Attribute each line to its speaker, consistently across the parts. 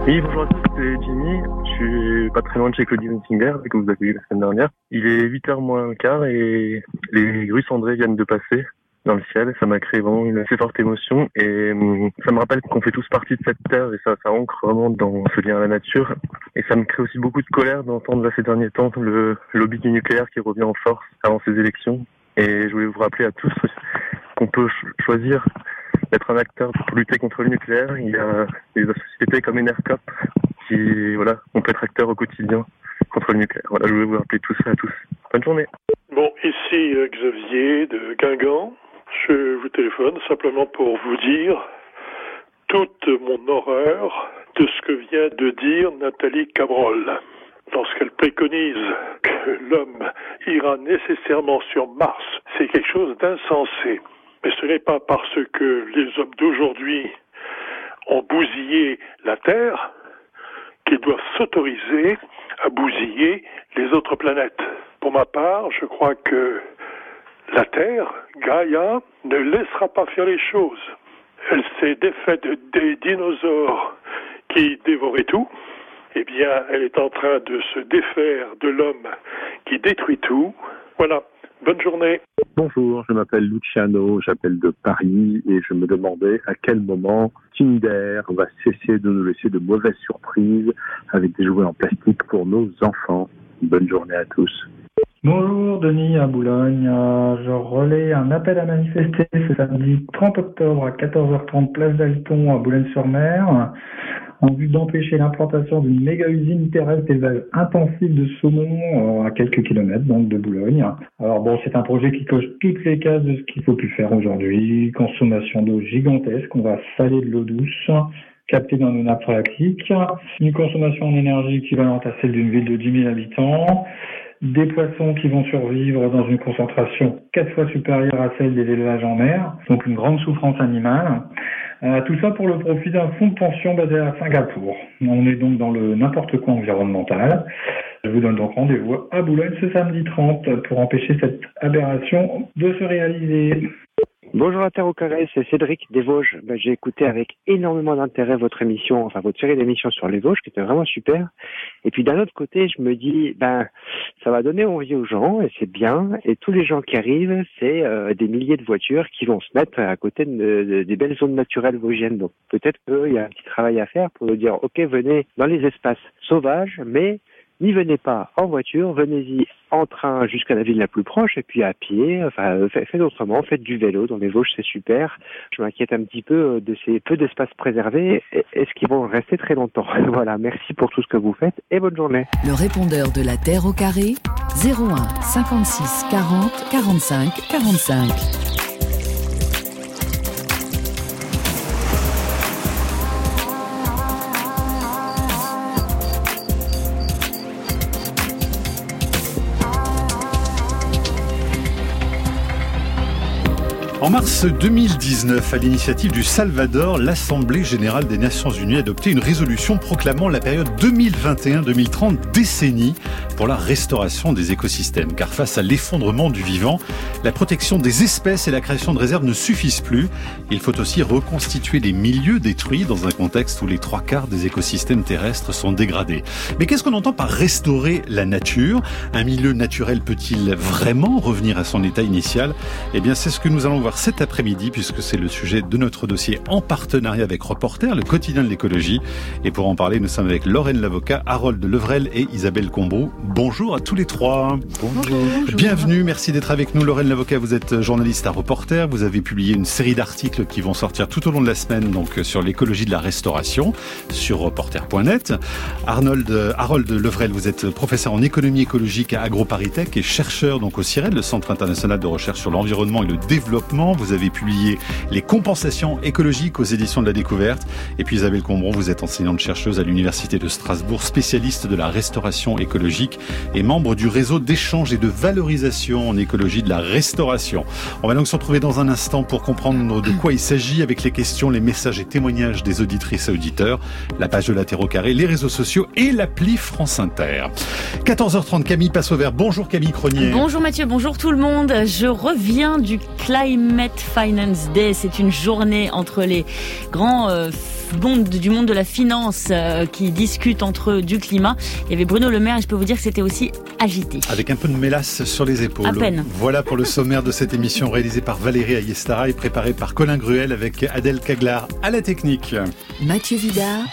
Speaker 1: Oui, bonjour à tous, c'est Jimmy. Je suis pas très loin de chez Claudie Hunsinger, que vous avez vu la semaine dernière. Il est 8h moins quart et les grues cendrées viennent de passer dans le ciel. Ça m'a créé vraiment une assez forte émotion et ça me rappelle qu'on fait tous partie de cette terre et ça ancre vraiment dans ce lien à la nature. Et ça me crée aussi beaucoup de colère d'entendre ces derniers temps le lobby du nucléaire qui revient en force avant ces élections. Et je voulais vous rappeler à tous qu'on peut choisir d'être un acteur pour lutter contre le nucléaire. Il y a des sociétés comme Enercop qui, on peut être acteur au quotidien contre le nucléaire. Voilà, je voulais vous rappeler tout ça à tous. Bonne journée.
Speaker 2: Bon, ici Xavier de Guingamp. Je vous téléphone simplement pour vous dire toute mon horreur de ce que vient de dire Nathalie Cabrol. Lorsqu'elle préconise que l'homme ira nécessairement sur Mars, c'est quelque chose d'insensé. Mais ce n'est pas parce que les hommes d'aujourd'hui ont bousillé la Terre qu'ils doivent s'autoriser à bousiller les autres planètes. Pour ma part, je crois que la Terre, Gaïa, ne laissera pas faire les choses. Elle s'est défaite des dinosaures qui dévoraient tout. Eh bien, elle est en train de se défaire de l'homme qui détruit tout. Voilà. Bonne journée.
Speaker 3: Bonjour, je m'appelle Luciano, j'appelle de Paris et je me demandais à quel moment Kinder va cesser de nous laisser de mauvaises surprises avec des jouets en plastique pour nos enfants. Bonne journée à tous.
Speaker 4: Bonjour, Denis à Boulogne. Je relais un appel à manifester ce samedi 30 octobre à 14h30 place d'Alton à Boulogne-sur-Mer en vue d'empêcher l'implantation d'une méga usine terrestre d'élevage intensif de saumon à quelques kilomètres donc de Boulogne. Alors bon, c'est un projet qui coche toutes les cases de ce qu'il faut plus faire aujourd'hui. Consommation d'eau gigantesque, on va saler de l'eau douce captée dans nos nappes phréatiques, une consommation en énergie équivalente à celle d'une ville de 10 000 habitants, des poissons qui vont survivre dans une concentration 4 fois supérieure à celle des élevages en mer, donc une grande souffrance animale. Tout ça pour le profit d'un fonds de pension basé à Singapour. On est donc dans le n'importe quoi environnemental. Je vous donne donc rendez-vous à Boulogne ce samedi 30 pour empêcher cette aberration de se réaliser.
Speaker 5: Bonjour à Terre au Carré, c'est Cédric des Vosges. J'ai écouté avec énormément d'intérêt votre émission, votre série d'émissions sur les Vosges qui était vraiment super. Et puis d'un autre côté, je me dis, ça va donner envie aux gens et c'est bien. Et tous les gens qui arrivent, c'est des milliers de voitures qui vont se mettre à côté des belles zones naturelles vosgiennes. Donc peut-être qu'il y a un petit travail à faire pour nous dire, ok, venez dans les espaces sauvages, mais n'y venez pas en voiture, venez-y en train jusqu'à la ville la plus proche et puis à pied, faites autrement, faites du vélo dans les Vosges, c'est super. Je m'inquiète un petit peu de ces peu d'espaces préservés. Est-ce qu'ils vont rester très longtemps? Voilà, merci pour tout ce que vous faites et bonne journée.
Speaker 6: Le répondeur de la Terre au Carré, 01 56 40 45 45.
Speaker 7: En mars 2019, à l'initiative du Salvador, l'Assemblée générale des Nations unies a adopté une résolution proclamant la période 2021-2030 décennie pour la restauration des écosystèmes. Car face à l'effondrement du vivant, la protection des espèces et la création de réserves ne suffisent plus. Il faut aussi reconstituer les milieux détruits dans un contexte où les 3/4 des écosystèmes terrestres sont dégradés. Mais qu'est-ce qu'on entend par restaurer la nature? Un milieu naturel peut-il vraiment revenir à son état initial? Eh bien, c'est ce que nous allons voir cet après-midi, puisque c'est le sujet de notre dossier en partenariat avec Reporter, le quotidien de l'écologie. Et pour en parler, nous sommes avec Lorraine Lavocat, Harold Levrel et Isabelle Combrou. Bonjour à tous les trois.
Speaker 6: Bonjour.
Speaker 7: Bienvenue, merci d'être avec nous. Lorraine Lavocat, vous êtes journaliste à Reporter. Vous avez publié une série d'articles qui vont sortir tout au long de la semaine, donc sur l'écologie de la restauration, sur reporter.net. Harold Levrel, vous êtes professeur en économie écologique à AgroParisTech et chercheur donc au CIRED, le Centre international de recherche sur l'environnement et le développement. Vous avez publié Les compensations écologiques aux éditions de la Découverte. Et puis Isabelle Combron, vous êtes enseignante-chercheuse à l'Université de Strasbourg, spécialiste de la restauration écologique et membre du réseau d'échange et de valorisation en écologie de la restauration. On va donc se retrouver dans un instant pour comprendre de quoi il s'agit avec les questions, les messages et témoignages des auditrices et auditeurs, la page de la Terre au Carré, les réseaux sociaux et l'appli France Inter. 14h30, Camille passe au vert. Bonjour Camille Cronier.
Speaker 8: Bonjour Mathieu, bonjour tout le monde. Je reviens du Climate Climate Finance Day. C'est une journée entre les grands du monde de la finance qui discutent entre eux du climat. Il y avait Bruno Le Maire et je peux vous dire que c'était aussi agité.
Speaker 7: Avec un peu de mélasse sur les épaules.
Speaker 8: À peine.
Speaker 7: Voilà pour le sommaire de cette émission réalisée par Valérie Ayestara et préparée par Colin Gruel avec Adèle Caglar à la technique.
Speaker 6: Mathieu Vidard,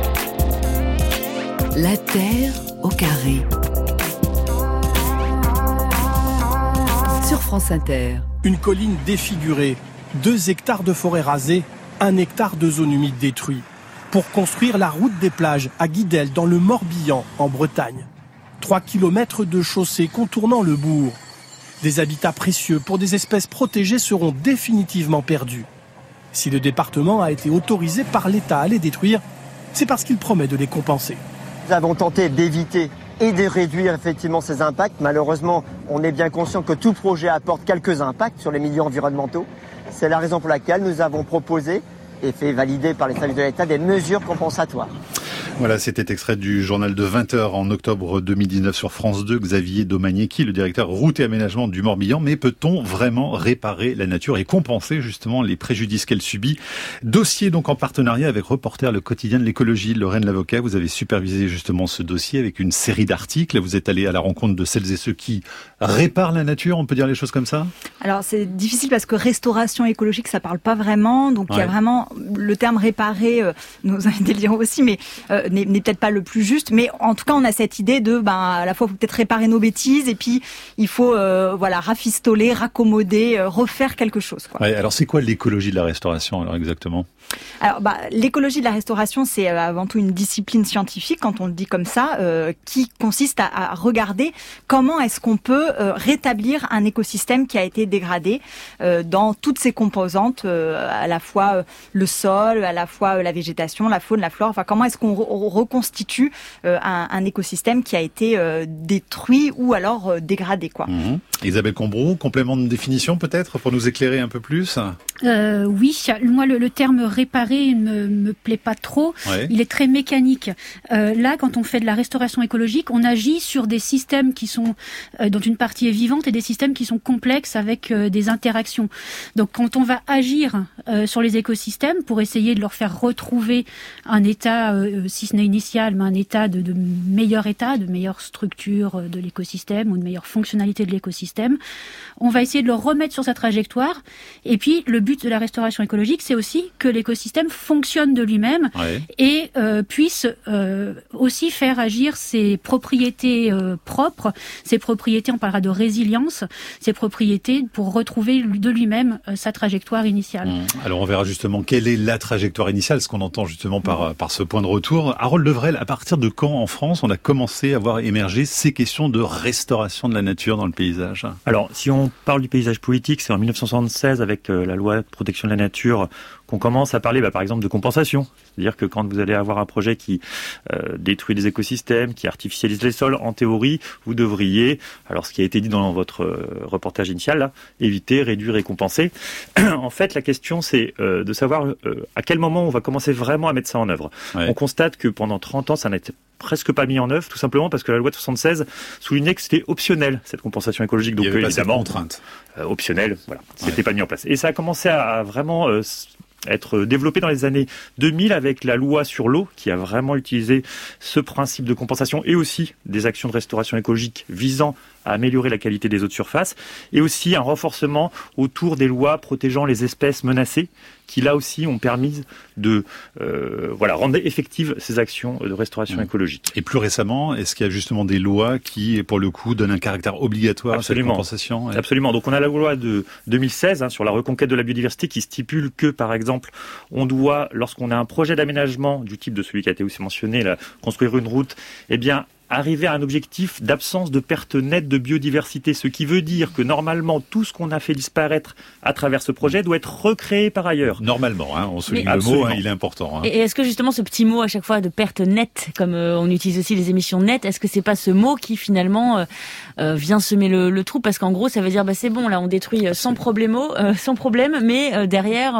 Speaker 6: la Terre au carré. Sur France Inter.
Speaker 9: Une colline défigurée, 2 hectares de forêt rasée, 1 hectare de zone humide détruit. Pour construire la route des plages à Guidel dans le Morbihan en Bretagne. 3 kilomètres de chaussée contournant le bourg. Des habitats précieux pour des espèces protégées seront définitivement perdus. Si le département a été autorisé par l'État à les détruire, c'est parce qu'il promet de les compenser.
Speaker 10: Nous avons tenté d'éviter et de réduire effectivement ces impacts. Malheureusement, on est bien conscient que tout projet apporte quelques impacts sur les milieux environnementaux. C'est la raison pour laquelle nous avons proposé et fait valider par les services de l'État des mesures compensatoires.
Speaker 7: Voilà, c'était extrait du journal de 20h en octobre 2019 sur France 2, Xavier Domagnetti, le directeur route et aménagement du Morbihan. Mais peut-on vraiment réparer la nature et compenser justement les préjudices qu'elle subit? Dossier donc en partenariat avec Reporter, le quotidien de l'écologie. Lorraine Lavocat, vous avez supervisé justement ce dossier avec une série d'articles. Vous êtes allé à la rencontre de celles et ceux qui réparent la nature, on peut dire les choses comme ça?
Speaker 11: Alors c'est difficile parce que restauration écologique, ça parle pas vraiment. Donc il y a vraiment le terme réparer, nos invités le diront aussi, mais n'est peut-être pas le plus juste, mais en tout cas on a cette idée de à la fois il faut peut-être réparer nos bêtises et puis il faut rafistoler, raccommoder, refaire quelque chose, quoi.
Speaker 7: Ouais, alors c'est quoi l'écologie de la restauration alors exactement?
Speaker 11: Alors l'écologie de la restauration, c'est avant tout une discipline scientifique, quand on le dit comme ça, qui consiste à regarder comment est-ce qu'on peut rétablir un écosystème qui a été dégradé dans toutes ses composantes, à la fois le sol, à la fois la végétation, la faune, la flore. Enfin, comment est-ce qu'on reconstitue un écosystème qui a été détruit ou alors dégradé, quoi.
Speaker 7: Isabelle Combroux, complément de définition peut-être pour nous éclairer un peu plus?
Speaker 12: Oui, moi le terme réparer ne me plaît pas trop. Ouais. Il est très mécanique. Là, quand on fait de la restauration écologique, on agit sur des systèmes qui sont dont une partie est vivante et des systèmes qui sont complexes avec des interactions. Donc, quand on va agir sur les écosystèmes pour essayer de leur faire retrouver un état, si ce n'est initial, mais un état de meilleur état, de meilleure structure de l'écosystème ou de meilleure fonctionnalité de l'écosystème, on va essayer de le remettre sur sa trajectoire. Et puis, le but de la restauration écologique, c'est aussi que l'écosystème fonctionne de lui-même et puisse aussi faire agir ses propriétés propres, ses propriétés, on parlera de résilience, ses propriétés pour retrouver de lui-même sa trajectoire initiale.
Speaker 7: Alors on verra justement quelle est la trajectoire initiale, ce qu'on entend justement par ce point de retour. Harold Levrel, à partir de quand en France on a commencé à voir émerger ces questions de restauration de la nature dans le paysage?
Speaker 13: Alors si on parle du paysage politique, c'est en 1976 avec la loi de protection de la nature qu'on commence à parler par exemple de compensation. C'est-à-dire que quand vous allez avoir un projet qui détruit les écosystèmes, qui artificialise les sols, en théorie, vous devriez, alors ce qui a été dit dans votre reportage initial, là, éviter, réduire et compenser. En fait, la question c'est de savoir à quel moment on va commencer vraiment à mettre ça en œuvre. Ouais. On constate que pendant 30 ans, ça n'a été presque pas mis en œuvre, tout simplement parce que la loi de 76 soulignait que c'était optionnel, cette compensation écologique. Donc évidemment,
Speaker 7: contrainte.
Speaker 13: Optionnel, voilà, c'était pas mis en place. Et ça a commencé à vraiment être développé dans les années 2000 avec la loi sur l'eau qui a vraiment utilisé ce principe de compensation et aussi des actions de restauration écologique visant à améliorer la qualité des eaux de surface et aussi un renforcement autour des lois protégeant les espèces menacées qui là aussi ont permis de rendre effectives ces actions de restauration écologique.
Speaker 7: Et plus récemment, est-ce qu'il y a justement des lois qui, pour le coup, donnent un caractère obligatoire à cette compensation?
Speaker 13: Absolument. Donc on a la loi de 2016 sur la reconquête de la biodiversité qui stipule que, par exemple, on doit, lorsqu'on a un projet d'aménagement du type de celui qui a été aussi mentionné, là, construire une route, arriver à un objectif d'absence de perte nette de biodiversité, ce qui veut dire que normalement tout ce qu'on a fait disparaître à travers ce projet doit être recréé par ailleurs.
Speaker 7: Normalement, on souligne le mot, il est important.
Speaker 8: Et est-ce que justement ce petit mot à chaque fois de perte nette, comme on utilise aussi les émissions nettes, est-ce que c'est pas ce mot qui finalement vient semer le trou? Parce qu'en gros ça veut dire c'est bon, là on détruit sans problème, mais derrière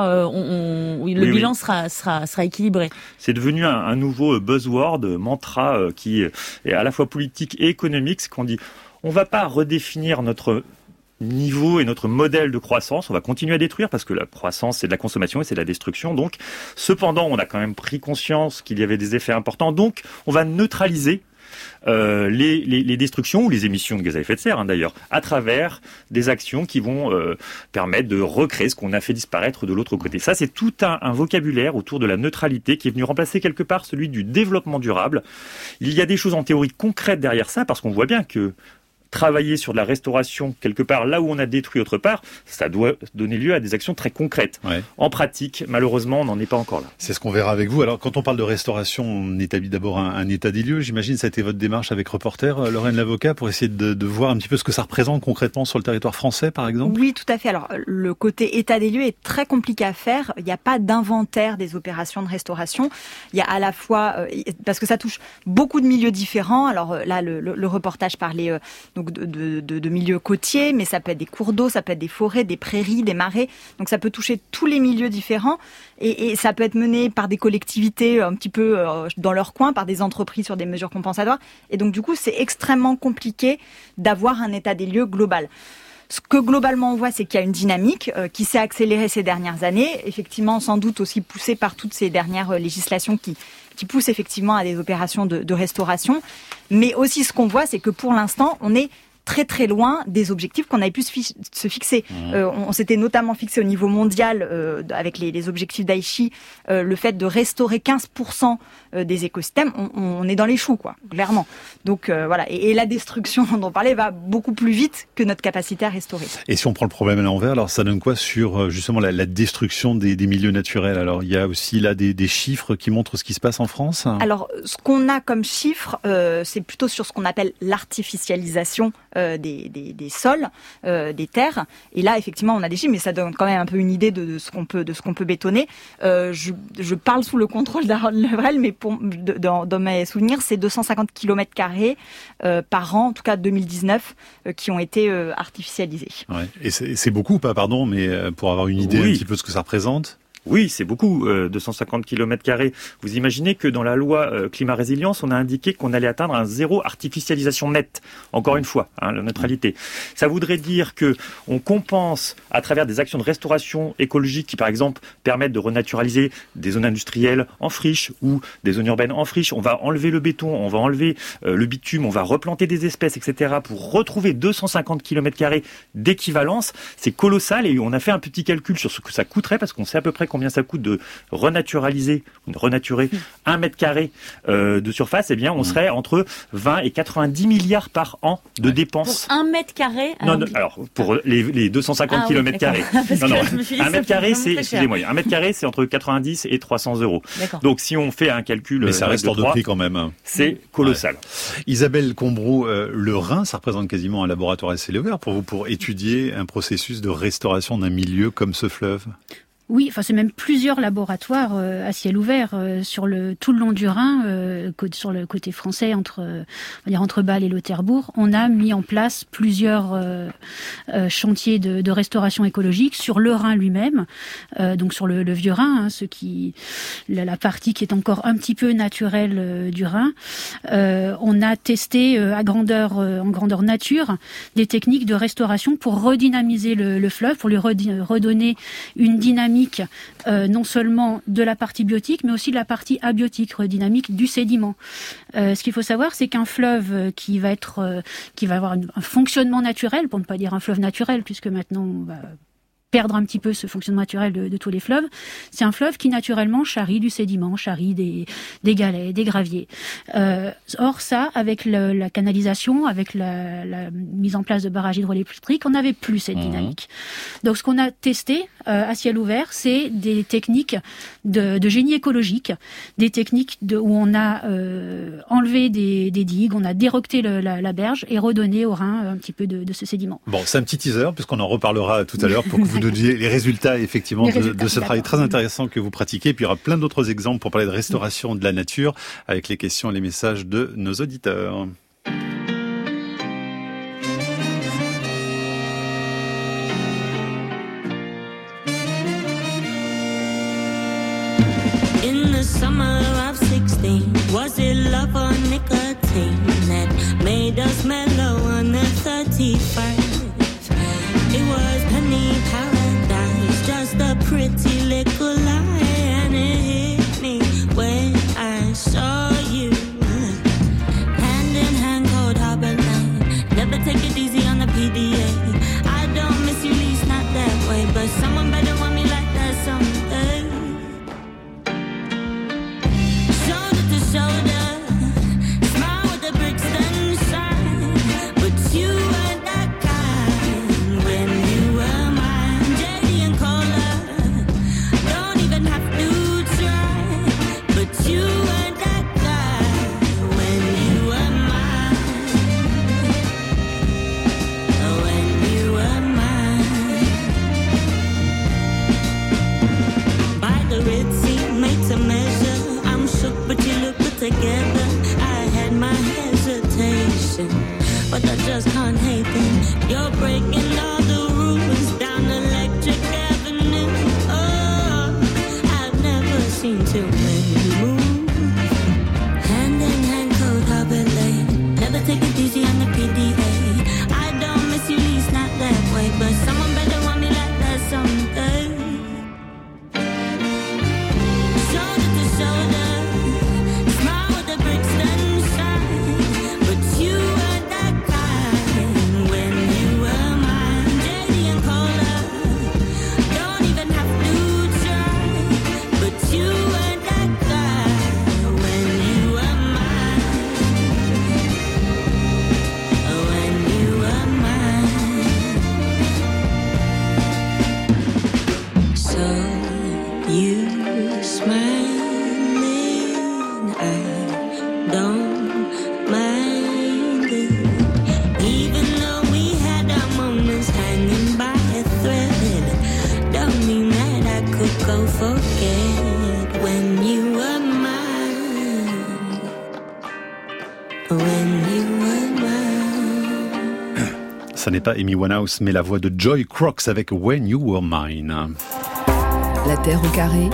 Speaker 8: le bilan sera équilibré.
Speaker 13: C'est devenu un nouveau buzzword, mantra qui est à la fois politique et économique, c'est qu'on dit on va pas redéfinir notre niveau et notre modèle de croissance. On va continuer à détruire parce que la croissance, c'est de la consommation et c'est de la destruction. Donc, cependant, on a quand même pris conscience qu'il y avait des effets importants. Donc, on va neutraliser les destructions ou les émissions de gaz à effet de serre, d'ailleurs, à travers des actions qui vont permettre de recréer ce qu'on a fait disparaître de l'autre côté. Ça, c'est tout un vocabulaire autour de la neutralité qui est venu remplacer quelque part celui du développement durable. Il y a des choses en théorie concrètes derrière ça, parce qu'on voit bien que travailler sur de la restauration quelque part là où on a détruit autre part, ça doit donner lieu à des actions très concrètes. Ouais. En pratique, malheureusement, on n'en est pas encore là.
Speaker 7: C'est ce qu'on verra avec vous. Alors, quand on parle de restauration, on établit d'abord un état des lieux. J'imagine que ça a été votre démarche avec Reporter, Lorraine Lavocat, pour essayer de voir un petit peu ce que ça représente concrètement sur le territoire français, par exemple.
Speaker 11: Oui, tout à fait. Alors, le côté état des lieux est très compliqué à faire. Il n'y a pas d'inventaire des opérations de restauration. Il y a à la fois, parce que ça touche beaucoup de milieux différents. Alors là, le reportage parlait donc de milieux côtiers, mais ça peut être des cours d'eau, ça peut être des forêts, des prairies, des marais. Donc ça peut toucher tous les milieux différents et ça peut être mené par des collectivités un petit peu dans leur coin, par des entreprises sur des mesures compensatoires. Et donc du coup, c'est extrêmement compliqué d'avoir un état des lieux global. Ce que globalement on voit, c'est qu'il y a une dynamique qui s'est accélérée ces dernières années, effectivement sans doute aussi poussée par toutes ces dernières législations qui poussent effectivement à des opérations de restauration. Mais aussi ce qu'on voit, c'est que pour l'instant, on est très très loin des objectifs qu'on avait pu se fixer. On s'était notamment fixé au niveau mondial, avec les objectifs d'Aichi, le fait de restaurer 15% des écosystèmes. On est dans les choux, quoi, clairement. Donc voilà, et la destruction dont on parlait va beaucoup plus vite que notre capacité à restaurer.
Speaker 7: Et si on prend le problème à l'envers, alors ça donne quoi sur justement la destruction des milieux naturels? Alors il y a aussi là des chiffres qui montrent ce qui se passe en France.
Speaker 11: Alors ce qu'on a comme chiffres, c'est plutôt sur ce qu'on appelle l'artificialisation des sols, des terres. Et là, effectivement, on a des chiffres, mais ça donne quand même un peu une idée de ce qu'on peut bétonner. Je parle sous le contrôle d'Harold Levrel, mais dans mes souvenirs, c'est 250 km² par an, en tout cas 2019, qui ont été artificialisés.
Speaker 7: Ouais. Et c'est beaucoup, pas pardon, mais pour avoir une idée un petit peu de ce que ça représente.
Speaker 13: Oui, c'est beaucoup, 250 km². Vous imaginez que dans la loi climat résilience, on a indiqué qu'on allait atteindre un zéro artificialisation nette. Encore une fois, la neutralité. Ça voudrait dire que on compense à travers des actions de restauration écologique qui, par exemple, permettent de renaturaliser des zones industrielles en friche ou des zones urbaines en friche. On va enlever le béton, on va enlever le bitume, on va replanter des espèces, etc. pour retrouver 250 km² d'équivalence. C'est colossal et on a fait un petit calcul sur ce que ça coûterait parce qu'on sait à peu près combien ça coûte de renaturer 1 mètre carré de surface. Eh bien, on serait entre 20 et 90 milliards par an de dépenses.
Speaker 8: Pour 1 mètre carré?
Speaker 13: Non, alors, pour les 250 km². Non, 1 mètre carré, excusez-moi, 1 mètre carré, c'est entre 90 et 300 euros. Donc, si on fait un calcul.
Speaker 7: Mais ça reste hors de prix quand même.
Speaker 13: C'est colossal.
Speaker 7: Ouais. Isabelle Combrou, le Rhin, ça représente quasiment un laboratoire à ciel ouvert pour vous, pour étudier un processus de restauration d'un milieu comme ce fleuve.
Speaker 12: Oui, enfin c'est même plusieurs laboratoires à ciel ouvert sur tout le long du Rhin, sur le côté français entre Bâle et Lauterbourg. On a mis en place plusieurs chantiers de restauration écologique sur le Rhin lui-même, donc sur le vieux Rhin, la partie qui est encore un petit peu naturelle du Rhin. On a testé en grandeur nature des techniques de restauration pour redynamiser le fleuve, pour lui redonner une dynamique non seulement de la partie biotique, mais aussi de la partie abiotique, redynamique du sédiment. Ce qu'il faut savoir, c'est qu'un fleuve qui va avoir un fonctionnement naturel, pour ne pas dire un fleuve naturel, puisque maintenant on va perdre un petit peu ce fonctionnement naturel de tous les fleuves, c'est un fleuve qui naturellement charrie du sédiment, charrie des galets, des graviers. Or ça, avec la canalisation, avec la mise en place de barrages hydroélectriques, on n'avait plus cette dynamique. Donc ce qu'on a testé à ciel ouvert, c'est des techniques de génie écologique, des techniques où on a enlevé des digues, on a déroqueté la berge et redonné au Rhin un petit peu de ce sédiment.
Speaker 7: Bon, c'est un petit teaser, puisqu'on en reparlera tout à l'heure pour que vous donniez les résultats effectivement de ce travail très intéressant que vous pratiquez. Et puis il y aura plein d'autres exemples pour parler de restauration de la nature avec les questions et les messages de nos auditeurs.
Speaker 14: In the summer of 16, was it love or nicotine that made us mellow on the 31st? pretty little lie, and it hit me when I saw you. Hand in hand, cold harbor line. Never take it easy on the PDA. I don't miss you, least not that way, but someone better want me like that someday. Shoulder to shoulder, smile with the bricks then shine, but you weren't that kind when you were mine. JD and Cola, don't even have to try, but you weren't that guy when you were mine. When you were mine. By the Red Sea, made to measure. I'm shook, but you look good together. I had my hesitation, but I just can't hate them. You're breaking all the rules down Electric Avenue. Oh, I've never seen too many move. Hand in hand, cold harbor lane. Never take it easy on the PDA. I don't miss you, least not that way, but someone better want me like that someday. Shoulder to shoulder, smile with the bricks then shine, but you weren't that kind when you were mine. JD and Cola, don't even have to try, but you weren't that guy when you were mine. When you were mine. So you smiling, I don't mind it. Even though we had our moments hanging by a thread, don't mean that I could go forget when you were mine. When you were mine.
Speaker 7: Ça n'est pas Amy Winehouse, mais la voix de Joy Crocs avec When You Were Mine.
Speaker 6: La Terre au carré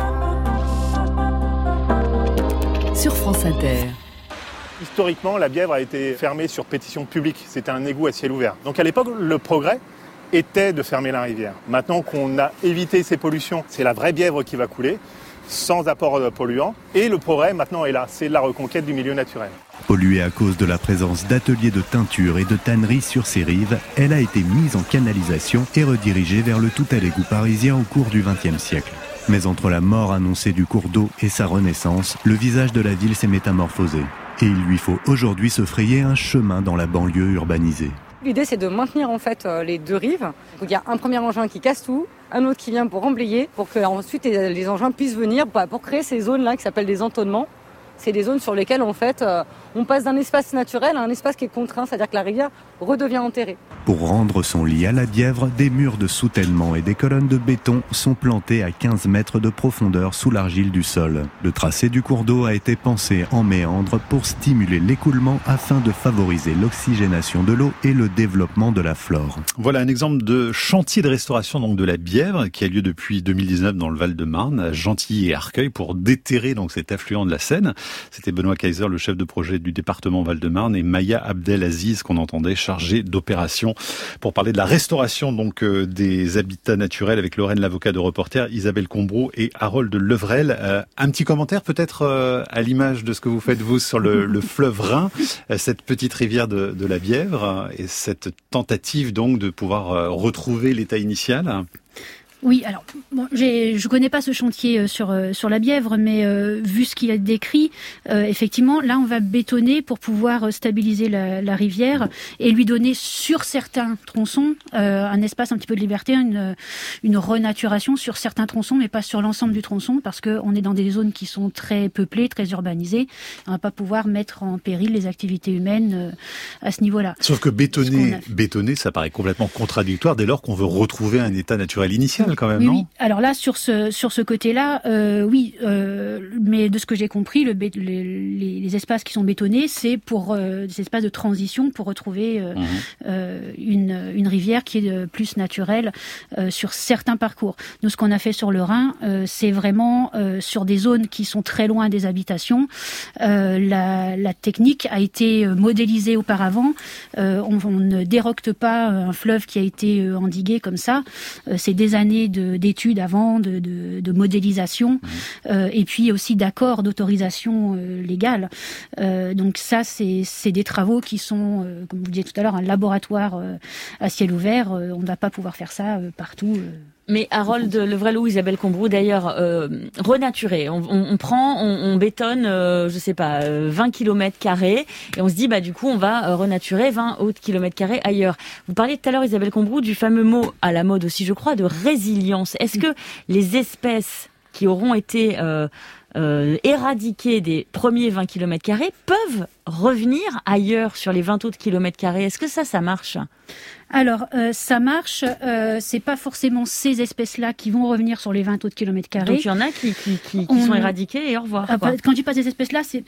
Speaker 6: sur France Inter.
Speaker 15: Historiquement, la Bièvre a été fermée sur pétition publique. C'était un égout à ciel ouvert. Donc à l'époque, le progrès était de fermer la rivière. Maintenant qu'on a évité ces pollutions, c'est la vraie Bièvre qui va couler, sans apport de polluants. Et le progrès, maintenant, est là. C'est la reconquête du milieu naturel.
Speaker 16: Polluée à cause de la présence d'ateliers de teinture et de tanneries sur ses rives, elle a été mise en canalisation et redirigée vers le tout-à-l'égout parisien au cours du XXe siècle. Mais entre la mort annoncée du cours d'eau et sa renaissance, le visage de la ville s'est métamorphosé. Et il lui faut aujourd'hui se frayer un chemin dans la banlieue urbanisée.
Speaker 17: L'idée, c'est de maintenir en fait les deux rives. Donc, il y a un premier engin qui casse tout, un autre qui vient pour emblayer, pour que ensuite les engins puissent venir pour créer ces zones-là qui s'appellent des entonnements. C'est des zones sur lesquelles en fait on passe d'un espace naturel à un espace qui est contraint, c'est-à-dire que la rivière redevient enterrée.
Speaker 16: Pour rendre son lit à la Bièvre, des murs de soutènement et des colonnes de béton sont plantés à 15 mètres de profondeur sous l'argile du sol. Le tracé du cours d'eau a été pensé en méandre pour stimuler l'écoulement afin de favoriser l'oxygénation de l'eau et le développement de la flore.
Speaker 7: Voilà un exemple de chantier de restauration donc de la Bièvre qui a lieu depuis 2019 dans le Val-de-Marne, à Gentilly et Arcueil, pour déterrer donc cet affluent de la Seine. C'était Benoît Kaiser, le chef de projet du département Val-de-Marne, et Maya Abdelaziz, qu'on entendait, chargée d'opération, pour parler de la restauration donc des habitats naturels avec Lorraine Lavocat de Reporter, Isabelle Combreau et Harold Levrel. Un petit commentaire peut-être à l'image de ce que vous faites vous sur le fleuve Rhin, cette petite rivière de la Bièvre, et cette tentative donc de pouvoir retrouver l'état initial.
Speaker 12: Oui, alors bon, je connais pas ce chantier sur la Bièvre, mais vu ce qu'il a décrit, effectivement, là on va bétonner pour pouvoir stabiliser la rivière et lui donner sur certains tronçons un espace un petit peu de liberté, une renaturation sur certains tronçons, mais pas sur l'ensemble du tronçon, parce que on est dans des zones qui sont très peuplées, très urbanisées. On va pas pouvoir mettre en péril les activités humaines à ce niveau-là.
Speaker 7: Sauf que bétonner, ça paraît complètement contradictoire dès lors qu'on veut retrouver un état naturel initial. Quand même, non ?
Speaker 12: Oui. Alors là, sur ce côté-là, oui, mais de ce que j'ai compris, les espaces qui sont bétonnés, c'est pour des espaces de transition pour retrouver une rivière qui est plus naturelle sur certains parcours. Nous, ce qu'on a fait sur le Rhin, c'est vraiment sur des zones qui sont très loin des habitations. La technique a été modélisée auparavant. On ne dérocte pas un fleuve qui a été endigué comme ça. C'est des années années d'études avant, de modélisation, et puis aussi d'accords d'autorisation légale. Donc ça, c'est des travaux qui sont, comme vous le disiez tout à l'heure, un laboratoire à ciel ouvert. On ne va pas pouvoir faire ça partout.
Speaker 8: Mais Harold Levrelou, Isabelle Combrou, d'ailleurs, renaturer. On bétonne, 20 km² et on se dit, du coup, on va renaturer 20 autres km² ailleurs. Vous parliez tout à l'heure, Isabelle Combrou, du fameux mot à la mode aussi, je crois, de résilience. Est-ce que les espèces qui auront été éradiquées des premiers 20 km² peuvent revenir ailleurs sur les 20 autres km²? Est-ce que ça marche?
Speaker 12: Alors, ça marche. C'est pas forcément ces espèces-là qui vont revenir sur les 20 autres kilomètres-carrés.
Speaker 8: Donc, il y en a qui sont éradiquées et au revoir.
Speaker 12: Quand je dis pas ces espèces-là, c'est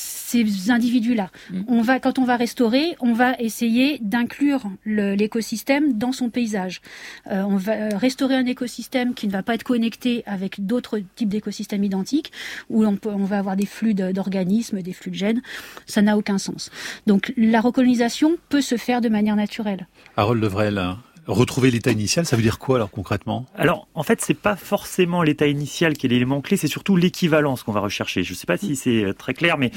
Speaker 12: ces individus-là. Quand on va restaurer, on va essayer d'inclure l'écosystème dans son paysage. On va restaurer un écosystème qui ne va pas être connecté avec d'autres types d'écosystèmes identiques, où on va avoir des flux d'organismes, des flux de gènes. Ça n'a aucun sens. Donc, la recolonisation peut se faire de manière naturelle.
Speaker 7: Harold Levrel, retrouver l'état initial, ça veut dire quoi alors concrètement?
Speaker 13: Alors en fait, c'est pas forcément l'état initial qui est l'élément clé, c'est surtout l'équivalence qu'on va rechercher. Je ne sais pas si c'est très clair, mais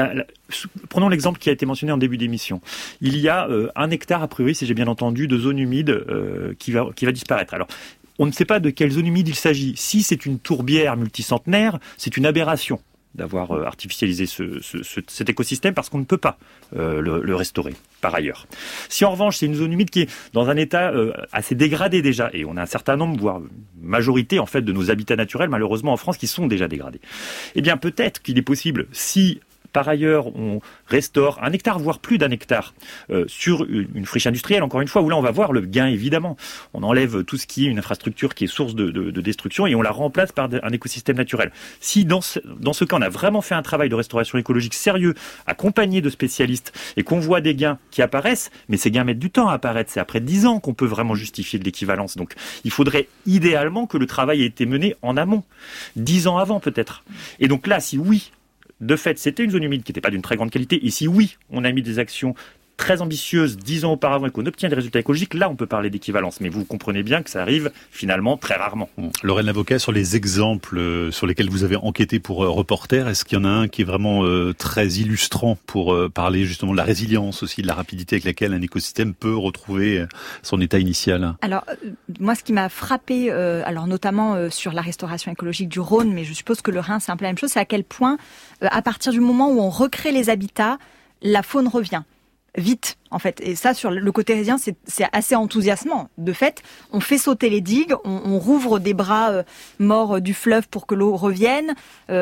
Speaker 13: prenons l'exemple qui a été mentionné en début d'émission. Il y a 1 hectare, a priori, si j'ai bien entendu, de zone humide qui va disparaître. Alors, on ne sait pas de quelle zone humide il s'agit. Si c'est une tourbière multicentenaire, c'est une aberration d'avoir artificialisé cet écosystème parce qu'on ne peut pas le restaurer par ailleurs. Si en revanche c'est une zone humide qui est dans un état assez dégradé déjà, et on a un certain nombre, voire majorité en fait de nos habitats naturels malheureusement en France qui sont déjà dégradés, eh bien peut-être qu'il est possible, si par ailleurs, on restaure 1 hectare, voire plus d'1 hectare, sur une friche industrielle, encore une fois, où là, on va voir le gain, évidemment. On enlève tout ce qui est une infrastructure qui est source de destruction et on la remplace par un écosystème naturel. Si, dans ce cas, on a vraiment fait un travail de restauration écologique sérieux, accompagné de spécialistes, et qu'on voit des gains qui apparaissent, mais ces gains mettent du temps à apparaître. C'est après 10 ans qu'on peut vraiment justifier de l'équivalence. Donc, il faudrait idéalement que le travail ait été mené en amont. 10 ans avant, peut-être. Et donc là, si oui, de fait, c'était une zone humide qui n'était pas d'une très grande qualité. Et si oui, on a mis des actions très ambitieuses 10 ans auparavant et qu'on obtient des résultats écologiques, là on peut parler d'équivalence. Mais vous comprenez bien que ça arrive finalement très rarement.
Speaker 7: Lorraine Lavocat, sur les exemples sur lesquels vous avez enquêté pour Reporter, est-ce qu'il y en a un qui est vraiment très illustrant pour parler justement de la résilience aussi, de la rapidité avec laquelle un écosystème peut retrouver son état initial?
Speaker 11: Alors, moi ce qui m'a frappé, alors notamment sur la restauration écologique du Rhône, mais je suppose que le Rhin c'est un peu la même chose, c'est à quel point, à partir du moment où on recrée les habitats, la faune revient. Vite, en fait. Et ça, sur le côté résilience, c'est assez enthousiasmant. De fait, on fait sauter les digues, on rouvre des bras morts du fleuve pour que l'eau revienne,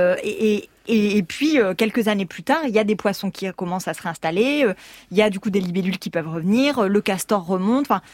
Speaker 11: et puis, quelques années plus tard, il y a des poissons qui commencent à se réinstaller, il y a du coup des libellules qui peuvent revenir, le castor remonte, enfin,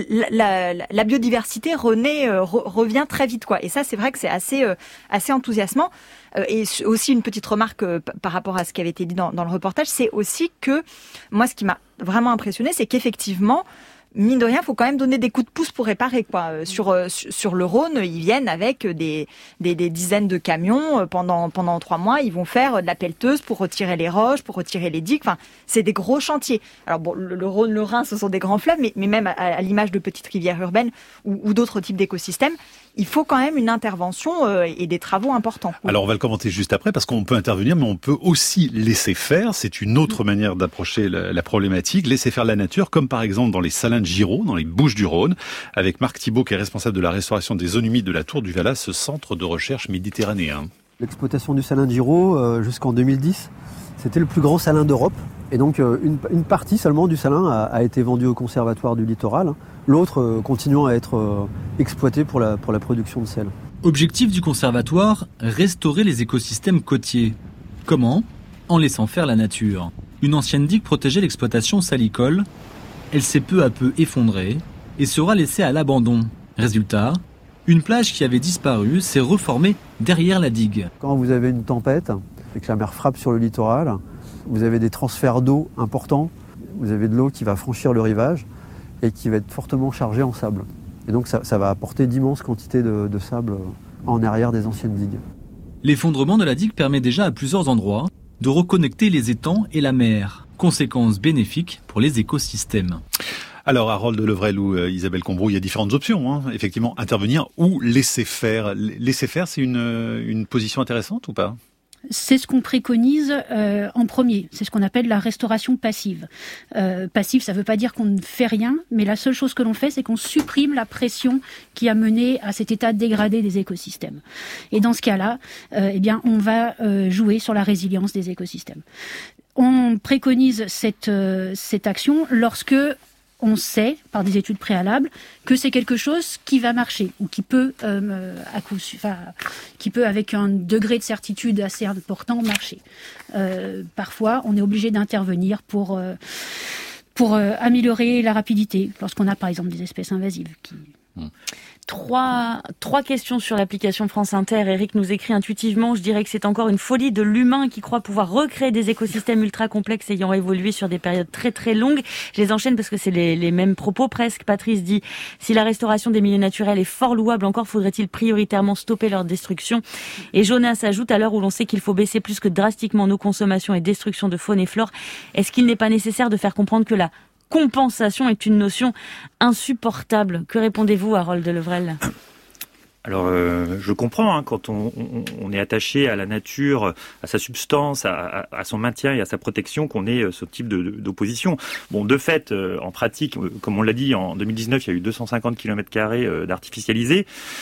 Speaker 11: la biodiversité revient très vite, quoi. Et ça, c'est vrai que c'est assez enthousiasmant. Et aussi une petite remarque par rapport à ce qui avait été dit dans le reportage, c'est aussi que, moi, ce qui m'a vraiment impressionné, c'est qu'effectivement, mine de rien, il faut quand même donner des coups de pouce pour réparer, quoi. Sur le Rhône, ils viennent avec des dizaines de camions pendant 3 mois. Ils vont faire de la pelleteuse pour retirer les roches, pour retirer les digues. Enfin, c'est des gros chantiers. Alors bon, le Rhône, le Rhin, ce sont des grands fleuves, mais même à l'image de petites rivières urbaines ou d'autres types d'écosystèmes, il faut quand même une intervention et des travaux importants.
Speaker 7: Alors on va le commenter juste après parce qu'on peut intervenir, mais on peut aussi laisser faire. C'est une autre manière d'approcher la problématique, laisser faire la nature, comme par exemple dans les salins de Giraud, dans les Bouches-du-Rhône, avec Marc Thibault qui est responsable de la restauration des zones humides de la Tour du Valas, ce centre de recherche méditerranéen.
Speaker 18: L'exploitation du salin de Giraud jusqu'en 2010, c'était le plus grand salin d'Europe. Et donc une partie seulement du salin a été vendue au Conservatoire du Littoral, l'autre continuant à être exploité pour la production de sel.
Speaker 19: Objectif du Conservatoire, restaurer les écosystèmes côtiers. Comment ? En laissant faire la nature. Une ancienne digue protégeait l'exploitation salicole. Elle s'est peu à peu effondrée et sera laissée à l'abandon. Résultat, une plage qui avait disparu s'est reformée derrière la digue.
Speaker 18: Quand vous avez une tempête et que la mer frappe sur le littoral, vous avez des transferts d'eau importants, vous avez de l'eau qui va franchir le rivage et qui va être fortement chargée en sable. Et donc ça va apporter d'immenses quantités de sable en arrière des anciennes digues.
Speaker 19: L'effondrement de la digue permet déjà à plusieurs endroits de reconnecter les étangs et la mer. Conséquence bénéfique pour les écosystèmes.
Speaker 7: Alors, Harold Levrel ou Isabelle Combrou, il y a différentes options, hein. Effectivement, intervenir ou laisser faire. Laisser faire, c'est une position intéressante ou pas ?
Speaker 12: C'est ce qu'on préconise en premier. C'est ce qu'on appelle la restauration passive. Passive, ça ne veut pas dire qu'on ne fait rien, mais la seule chose que l'on fait, c'est qu'on supprime la pression qui a mené à cet état dégradé des écosystèmes. Et dans ce cas-là, on va jouer sur la résilience des écosystèmes. On préconise cette action lorsque on sait, par des études préalables, que c'est quelque chose qui va marcher ou qui peut, avec un degré de certitude assez important, marcher. Parfois, on est obligé d'intervenir pour améliorer la rapidité, lorsqu'on a, par exemple, des espèces invasives qui...
Speaker 8: Trois questions sur l'application France Inter. Eric nous écrit intuitivement, je dirais que c'est encore une folie de l'humain qui croit pouvoir recréer des écosystèmes ultra complexes ayant évolué sur des périodes très très longues. Je les enchaîne parce que c'est les mêmes propos presque. Patrice dit, si la restauration des milieux naturels est fort louable, encore faudrait-il prioritairement stopper leur destruction. Et Jonas ajoute, à l'heure où l'on sait qu'il faut baisser plus que drastiquement nos consommations et destruction de faune et flore, est-ce qu'il n'est pas nécessaire de faire comprendre que la compensation est une notion insupportable? Que répondez-vous, Harold Levrel?
Speaker 13: Alors, je comprends, quand on est attaché à la nature, à sa substance, à son maintien et à sa protection, qu'on ait ce type d'opposition. Bon, de fait, en pratique, comme on l'a dit, en 2019, il y a eu 250 km² d'artificialisés.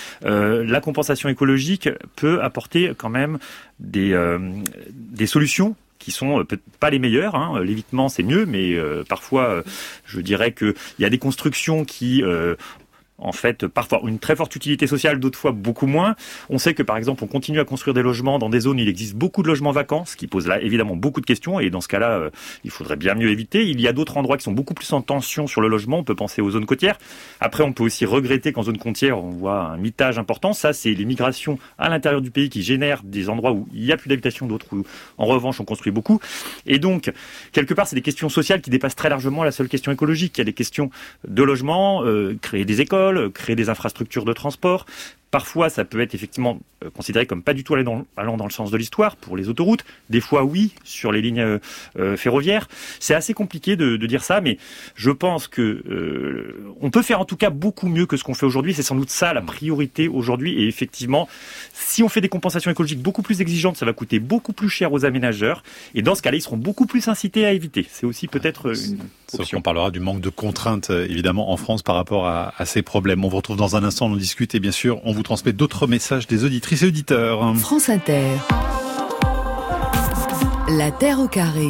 Speaker 13: La compensation écologique peut apporter quand même des solutions qui sont peut-être pas les meilleures. L'évitement, c'est mieux, mais parfois, je dirais qu'il y a des constructions qui... en fait, parfois une très forte utilité sociale, d'autres fois beaucoup moins. On sait que, par exemple, on continue à construire des logements dans des zones où il existe beaucoup de logements vacants, ce qui pose là, évidemment, beaucoup de questions. Et dans ce cas-là, il faudrait bien mieux éviter. Il y a d'autres endroits qui sont beaucoup plus en tension sur le logement. On peut penser aux zones côtières. Après, on peut aussi regretter qu'en zone côtière, on voit un mitage important. Ça, c'est les migrations à l'intérieur du pays qui génèrent des endroits où il n'y a plus d'habitation, d'autres où, en revanche, on construit beaucoup. Et donc, quelque part, c'est des questions sociales qui dépassent très largement la seule question écologique. Il y a des questions de logement, créer des écoles, créer des infrastructures de transport. Parfois, ça peut être effectivement considéré comme pas du tout allant dans le sens de l'histoire pour les autoroutes. Des fois, oui, sur les lignes ferroviaires. C'est assez compliqué de dire ça, mais je pense que on peut faire en tout cas beaucoup mieux que ce qu'on fait aujourd'hui. C'est sans doute ça la priorité aujourd'hui. Et effectivement, si on fait des compensations écologiques beaucoup plus exigeantes, ça va coûter beaucoup plus cher aux aménageurs. Et dans ce cas-là, ils seront beaucoup plus incités à éviter. C'est aussi peut-être une option.
Speaker 7: On parlera du manque de contraintes, évidemment, en France par rapport à ces problèmes. On vous retrouve dans un instant, on discute et bien sûr, on vous transmet d'autres messages des auditrices et auditeurs.
Speaker 6: France Inter. La Terre au carré.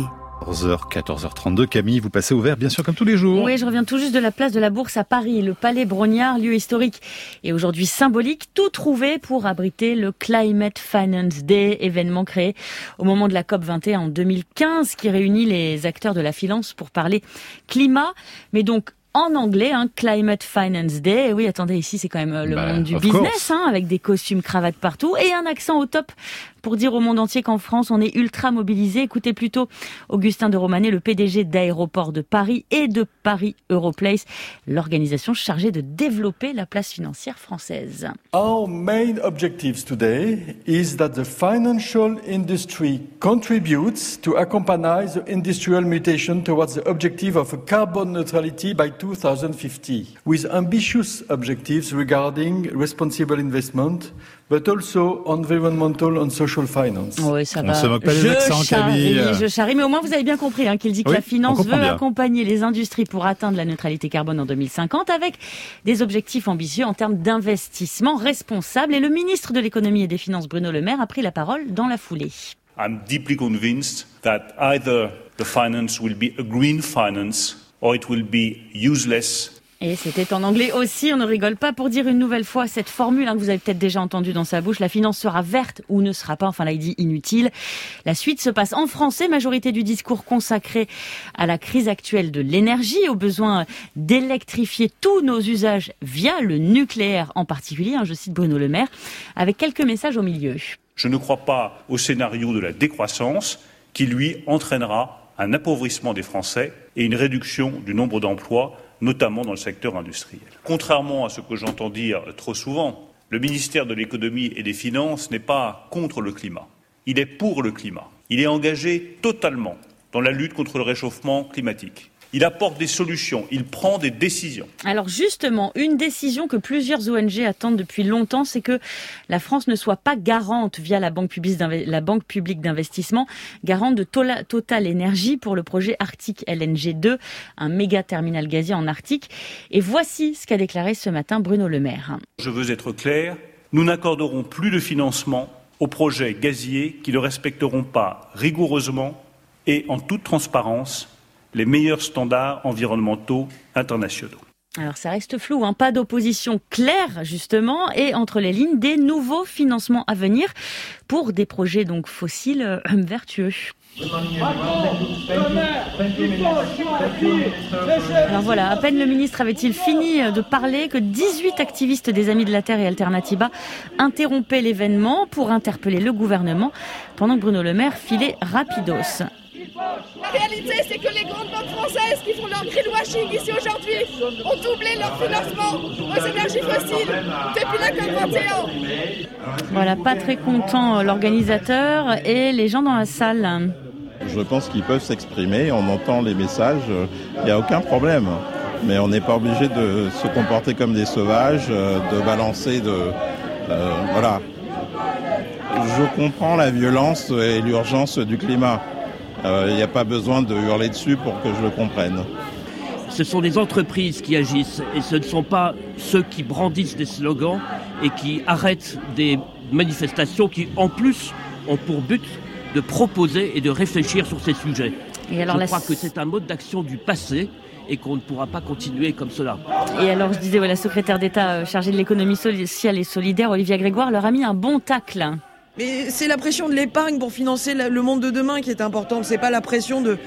Speaker 7: 14h32, Camille, vous passez au vert, bien sûr, comme tous les jours.
Speaker 8: Oui, je reviens tout juste de la place de la Bourse à Paris, le Palais Brognard, lieu historique et aujourd'hui symbolique, tout trouvé pour abriter le Climate Finance Day, événement créé au moment de la COP21 en 2015, qui réunit les acteurs de la finance pour parler climat, mais donc en anglais, Climate Finance Day. Et oui, attendez, ici, c'est quand même le monde du business, avec des costumes, cravates partout et un accent au top pour dire au monde entier qu'en France, on est ultra mobilisé. Écoutez plutôt Augustin de Romanet, le PDG d'Aéroports de Paris et de Paris Europlace, l'organisation chargée de développer la place financière française.
Speaker 20: Our main objective today is that the financial industry contributes to accompany the industrial mutation towards the objective of a carbon neutrality by 2050, with ambitious objectives regarding responsible investment, but also environmental and social finance.
Speaker 8: Oui, ça
Speaker 7: on
Speaker 8: va.
Speaker 7: Se moque pas des accents, Camille.
Speaker 8: Je charrie, mais au moins vous avez bien compris qu'il dit que la finance veut accompagner les industries pour atteindre la neutralité carbone en 2050 avec des objectifs ambitieux en termes d'investissement responsable. Et le ministre de l'économie et des finances, Bruno Le Maire, a pris la parole dans la foulée.
Speaker 21: I'm deeply convinced that either the finance will be a green finance or it will be useless.
Speaker 8: Et c'était en anglais aussi, on ne rigole pas pour dire une nouvelle fois cette formule que vous avez peut-être déjà entendue dans sa bouche, la finance sera verte ou ne sera pas, enfin là il dit inutile. La suite se passe en français, majorité du discours consacré à la crise actuelle de l'énergie, au besoin d'électrifier tous nos usages via le nucléaire en particulier, je cite Bruno Le Maire, avec quelques messages au milieu.
Speaker 21: Je ne crois pas au scénario de la décroissance qui lui entraînera un appauvrissement des Français et une réduction du nombre d'emplois, notamment dans le secteur industriel. Contrairement à ce que j'entends dire trop souvent, le ministère de l'économie et des finances n'est pas contre le climat. Il est pour le climat. Il est engagé totalement dans la lutte contre le réchauffement climatique. il apporte des solutions, il prend des décisions.
Speaker 8: Alors justement, une décision que plusieurs ONG attendent depuis longtemps, c'est que la France ne soit pas garante via la Banque publique d'investissement, garante de Total Energy pour le projet Arctic LNG 2, un méga terminal gazier en Arctique. Et voici ce qu'a déclaré ce matin Bruno Le Maire.
Speaker 21: Je veux être clair, nous n'accorderons plus de financement aux projets gaziers qui ne respecteront pas rigoureusement et en toute transparence les meilleurs standards environnementaux internationaux.
Speaker 8: Alors ça reste flou, pas d'opposition claire justement, et entre les lignes des nouveaux financements à venir pour des projets donc fossiles vertueux. Alors voilà, à peine le ministre avait-il fini de parler que 18 activistes des Amis de la Terre et Alternatiba interrompaient l'événement pour interpeller le gouvernement pendant que Bruno Le Maire filait rapidos.
Speaker 1: La réalité, c'est que les grandes banques françaises qui font leur greenwashing ici aujourd'hui ont doublé leur financement aux énergies fossiles depuis la COP21.
Speaker 8: Voilà, pas très content l'organisateur et les gens dans la salle.
Speaker 22: Je pense qu'ils peuvent s'exprimer, on entend les messages, il n'y a aucun problème. Mais on n'est pas obligé de se comporter comme des sauvages, de balancer voilà. Je comprends la violence et l'urgence du climat. Il n'y a pas besoin de hurler dessus pour que je le comprenne.
Speaker 23: Ce sont des entreprises qui agissent et ce ne sont pas ceux qui brandissent des slogans et qui arrêtent des manifestations qui, en plus, ont pour but de proposer et de réfléchir sur ces sujets. Et alors, je crois que c'est un mode d'action du passé et qu'on ne pourra pas continuer comme cela.
Speaker 8: Et alors, je disais, la secrétaire d'État chargée de l'économie sociale et solidaire, Olivia Grégoire, leur a mis un bon tacle.
Speaker 24: Mais c'est la pression de l'épargne pour financer le monde de demain qui est importante. C'est pas la pression de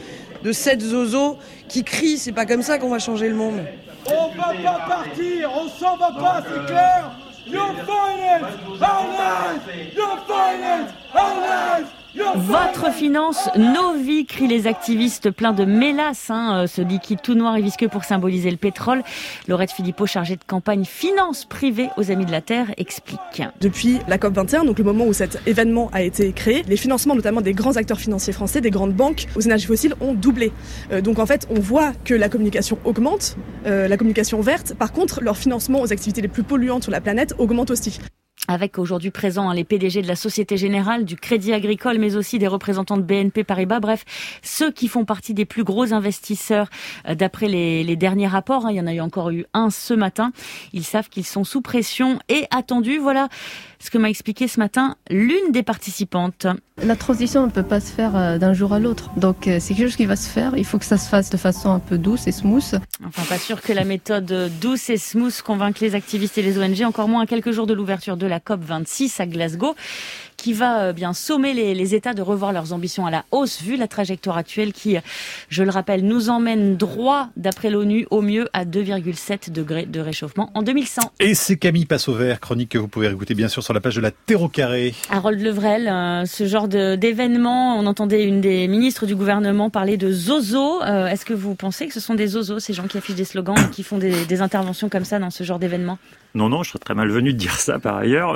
Speaker 24: 7 zozos qui crient. C'est pas comme ça qu'on va changer le monde.
Speaker 25: On va pas partir, on s'en va pas, c'est clair. Your finance, our life. Your finance, our life.
Speaker 8: Votre finance, nos vies, crient les activistes pleins de mélasse, ce liquide tout noir et visqueux pour symboliser le pétrole. Laurette Philippot, chargée de campagne finance privée aux Amis de la Terre, explique.
Speaker 26: Depuis la COP21, donc le moment où cet événement a été créé, les financements notamment des grands acteurs financiers français, des grandes banques aux énergies fossiles ont doublé. Donc en fait, on voit que la communication augmente, la communication verte. Par contre, leur financement aux activités les plus polluantes sur la planète augmente aussi.
Speaker 8: Avec aujourd'hui présents les PDG de la Société Générale, du Crédit Agricole, mais aussi des représentants de BNP Paribas. Bref, ceux qui font partie des plus gros investisseurs d'après les derniers rapports. Il y en a encore eu un ce matin. Ils savent qu'ils sont sous pression et attendus. Voilà ce que m'a expliqué ce matin l'une des participantes.
Speaker 27: La transition ne peut pas se faire d'un jour à l'autre. Donc c'est quelque chose qui va se faire. Il faut que ça se fasse de façon un peu douce et smooth.
Speaker 8: Enfin, pas sûr que la méthode douce et smooth convainque les activistes et les ONG, encore moins à quelques jours de l'ouverture de la COP26 à Glasgow, qui va bien sommer les États de revoir leurs ambitions à la hausse, vu la trajectoire actuelle qui, je le rappelle, nous emmène droit, d'après l'ONU, au mieux à 2,7 degrés de réchauffement en 2100.
Speaker 7: Et c'est Camille Passe-au-Vert, chronique que vous pouvez écouter bien sûr sur la page de la Terre au carré.
Speaker 8: Harold Levrel, ce genre d'événement, on entendait une des ministres du gouvernement parler de zozo. Est-ce que vous pensez que ce sont des zozos, ces gens qui affichent des slogans et qui font des interventions comme ça dans ce genre d'événement ?
Speaker 13: Non, je serais très malvenu de dire ça par ailleurs,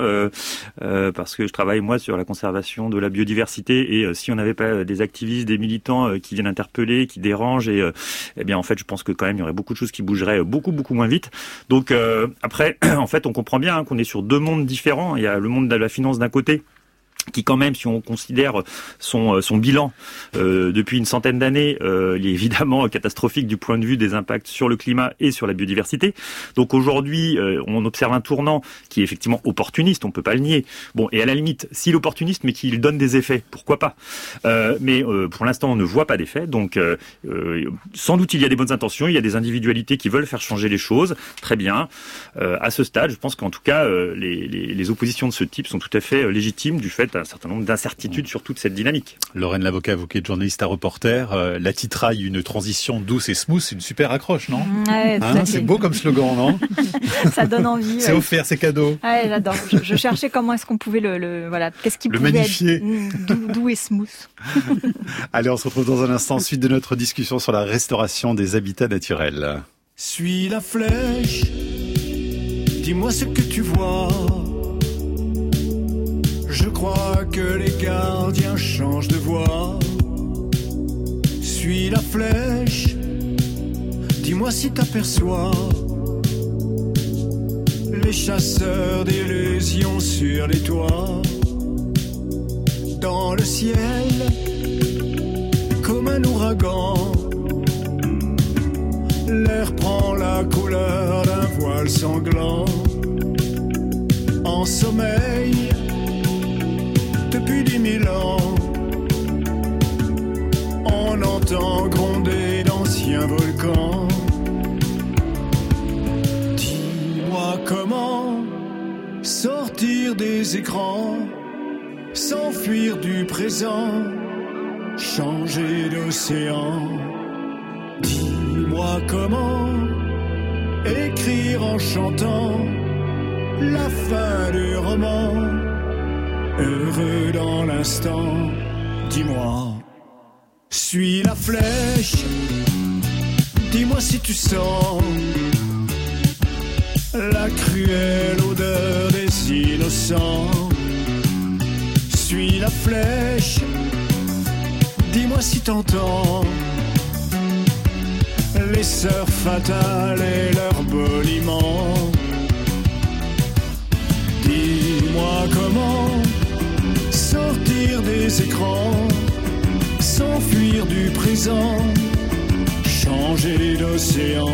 Speaker 13: parce que je travaille moi sur la conservation de la biodiversité et si on n'avait pas des activistes, des militants qui viennent interpeller, qui dérangent eh bien en fait je pense que quand même il y aurait beaucoup de choses qui bougeraient beaucoup moins vite. Donc après en fait on comprend bien qu'on est sur deux mondes différents. Il y a le monde de la finance d'un côté, qui quand même, si on considère son bilan depuis une centaine d'années, il est évidemment catastrophique du point de vue des impacts sur le climat et sur la biodiversité. Donc aujourd'hui, on observe un tournant qui est effectivement opportuniste, on peut pas le nier. Bon, et à la limite, s'il est opportuniste, mais qu'il donne des effets, pourquoi pas. Mais pour l'instant, on ne voit pas d'effets. Donc, sans doute, il y a des bonnes intentions, il y a des individualités qui veulent faire changer les choses. Très bien. À ce stade, je pense qu'en tout cas, les oppositions de ce type sont tout à fait légitimes du fait un certain nombre d'incertitudes sur toute cette dynamique.
Speaker 7: Lorraine Lavocat, vous qui êtes journaliste à Reporter, la titraille, une transition douce et smooth, c'est une super accroche, non ?
Speaker 11: Ouais,
Speaker 7: c'est beau comme slogan, non ?
Speaker 11: Ça donne envie.
Speaker 7: C'est offert, c'est cadeau.
Speaker 11: Ouais, j'adore. Je cherchais comment est-ce qu'on pouvait qu'est-ce qui pouvait
Speaker 7: magnifier.
Speaker 11: Être doux et smooth.
Speaker 7: Allez, on se retrouve dans un instant, suite de notre discussion sur la restauration des habitats naturels.
Speaker 28: Suis la flèche, dis-moi ce que tu vois. Je crois que les gardiens changent de voie. Suis la flèche, Dis-moi si t'aperçois les chasseurs d'illusions sur les toits, dans le ciel, comme un ouragan. L'air prend la couleur d'un voile sanglant. En sommeil, depuis 10 000 ans, on entend gronder d'anciens volcans. Dis-moi comment sortir des écrans, s'enfuir du présent, changer d'océan. Dis-moi comment écrire en chantant la fin du roman, heureux dans l'instant. Dis-moi, suis la flèche, dis-moi si tu sens la cruelle odeur des innocents. Suis la flèche, dis-moi si t'entends les sœurs fatales et leurs boniments. Dis-moi comment sortir des écrans, s'enfuir du présent, changer d'océan.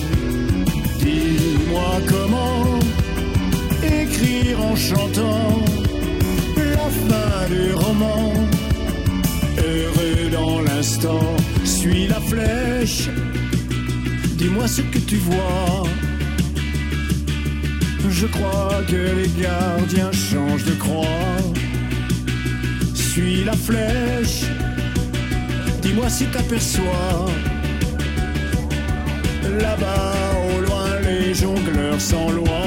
Speaker 28: Dis-moi comment écrire en chantant la fin du roman, heureux dans l'instant. Suis la flèche, dis-moi ce que tu vois. Je crois que les gardiens changent de croix. Suis la flèche, dis-moi si t'aperçois là-bas au loin les jongleurs sans loi.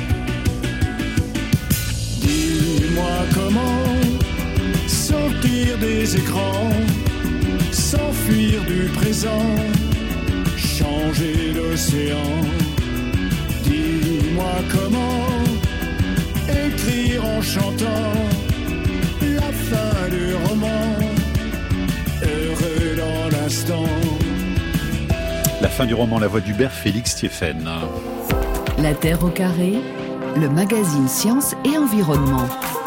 Speaker 28: Dis-moi comment sortir des écrans, s'enfuir du présent, changer d'océan. Dis-moi comment écrire en chantant la fin du roman, heureux dans l'instant.
Speaker 7: La fin du roman, la voix d'Hubert Félix Thiéphenne.
Speaker 6: La Terre au carré, le magazine Sciences et Environnement.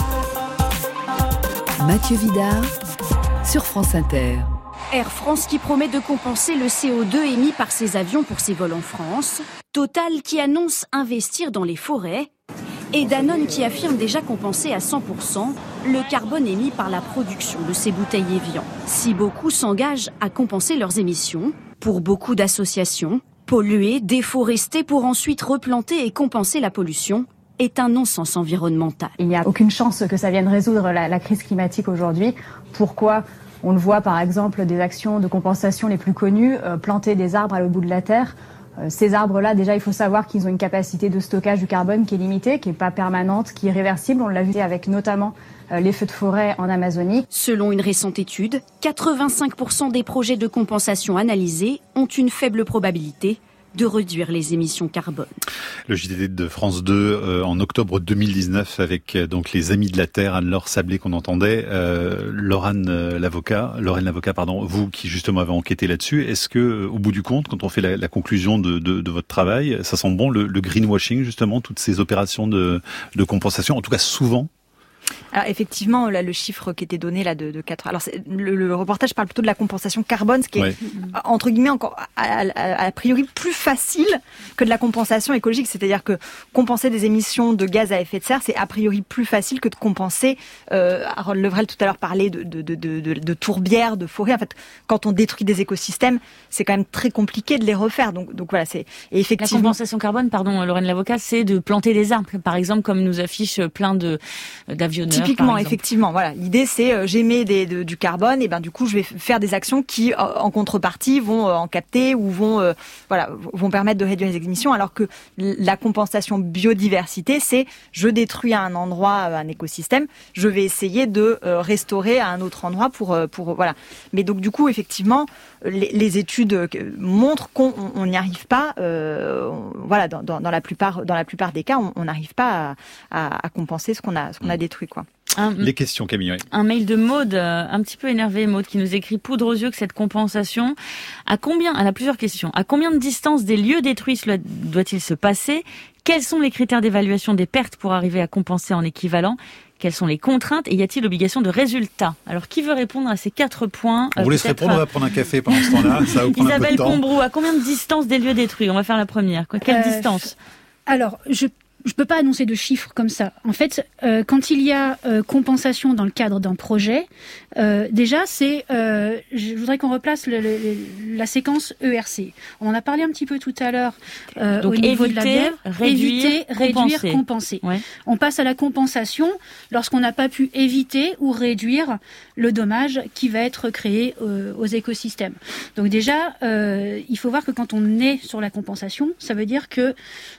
Speaker 6: Mathieu Vidard, sur France Inter.
Speaker 2: Air France qui promet de compenser le CO2 émis par ses avions pour ses vols en France. Total qui annonce investir dans les forêts. Et Danone qui affirme déjà compenser à 100% le carbone émis par la production de ces bouteilles Evian. Si beaucoup s'engagent à compenser leurs émissions, pour beaucoup d'associations, polluer, déforester pour ensuite replanter et compenser la pollution est un non-sens environnemental.
Speaker 3: Il n'y a aucune chance que ça vienne résoudre la crise climatique aujourd'hui. Pourquoi ? On le voit par exemple des actions de compensation les plus connues, planter des arbres à l'autre bout de la terre. Ces arbres-là, déjà, il faut savoir qu'ils ont une capacité de stockage du carbone qui est limitée, qui n'est pas permanente, qui est réversible. On l'a vu avec notamment les feux de forêt en Amazonie.
Speaker 2: Selon une récente étude, 85% des projets de compensation analysés ont une faible probabilité de réduire les émissions carbone.
Speaker 7: Le JDD de France 2 en octobre 2019 avec donc les Amis de la Terre, Anne-Laure Sablé qu'on entendait, Lorraine Lavocat, vous qui justement avez enquêté là-dessus, est-ce que au bout du compte, quand on fait la conclusion de votre travail, ça sent bon le greenwashing justement, toutes ces opérations de compensation, en tout cas souvent?
Speaker 11: Alors effectivement, là, le chiffre qui était donné là de 4. Alors le reportage parle plutôt de la compensation carbone, ce qui est entre guillemets encore a priori plus facile que de la compensation écologique. C'est-à-dire que compenser des émissions de gaz à effet de serre, c'est a priori plus facile que de compenser. Harold Levrel tout à l'heure parlait de tourbières, de forêts. En fait, quand on détruit des écosystèmes, c'est quand même très compliqué de les refaire. Donc voilà, c'est et effectivement.
Speaker 8: La compensation carbone, pardon, Lorraine Lavocat, c'est de planter des arbres, par exemple, comme nous affiche plein d'avionneurs.
Speaker 11: Typiquement, effectivement, voilà. L'idée, c'est j'émets du carbone, et ben du coup, je vais faire des actions qui, en contrepartie, vont en capter ou vont permettre de réduire les émissions. Alors que la compensation biodiversité, c'est je détruis à un endroit un écosystème, je vais essayer de restaurer à un autre endroit pour voilà. Mais donc du coup, effectivement, les études montrent qu'on n'y arrive pas. Voilà, dans la plupart des cas, on n'arrive pas à compenser ce qu'on a détruit, quoi.
Speaker 7: Les questions, Camille. Oui.
Speaker 8: Un mail de Maude, un petit peu énervée, Maude, qui nous écrit poudre aux yeux que cette compensation. Elle a plusieurs questions. À combien de distance des lieux détruits doit-il se passer? Quels sont les critères d'évaluation des pertes pour arriver à compenser en équivalent? Quelles sont les contraintes et y a-t-il obligation de résultat? Alors, qui veut répondre à ces 4 points?
Speaker 7: On vous laisse répondre, on va prendre un café pendant ce temps-là. Ça va vous prendre
Speaker 8: Isabelle
Speaker 7: un peu de temps.
Speaker 8: Combrou, à combien de distance des lieux détruits? On va faire la première. Quelle distance?
Speaker 12: Alors, je peux pas annoncer de chiffres comme ça. En fait, quand il y a compensation dans le cadre d'un projet, déjà, je voudrais qu'on replace la séquence ERC. On en a parlé un petit peu tout à l'heure au niveau de la bière. Réduire, compenser. Ouais. On passe à la compensation lorsqu'on n'a pas pu éviter ou réduire le dommage qui va être créé aux écosystèmes. Donc déjà, il faut voir que quand on est sur la compensation, ça veut dire que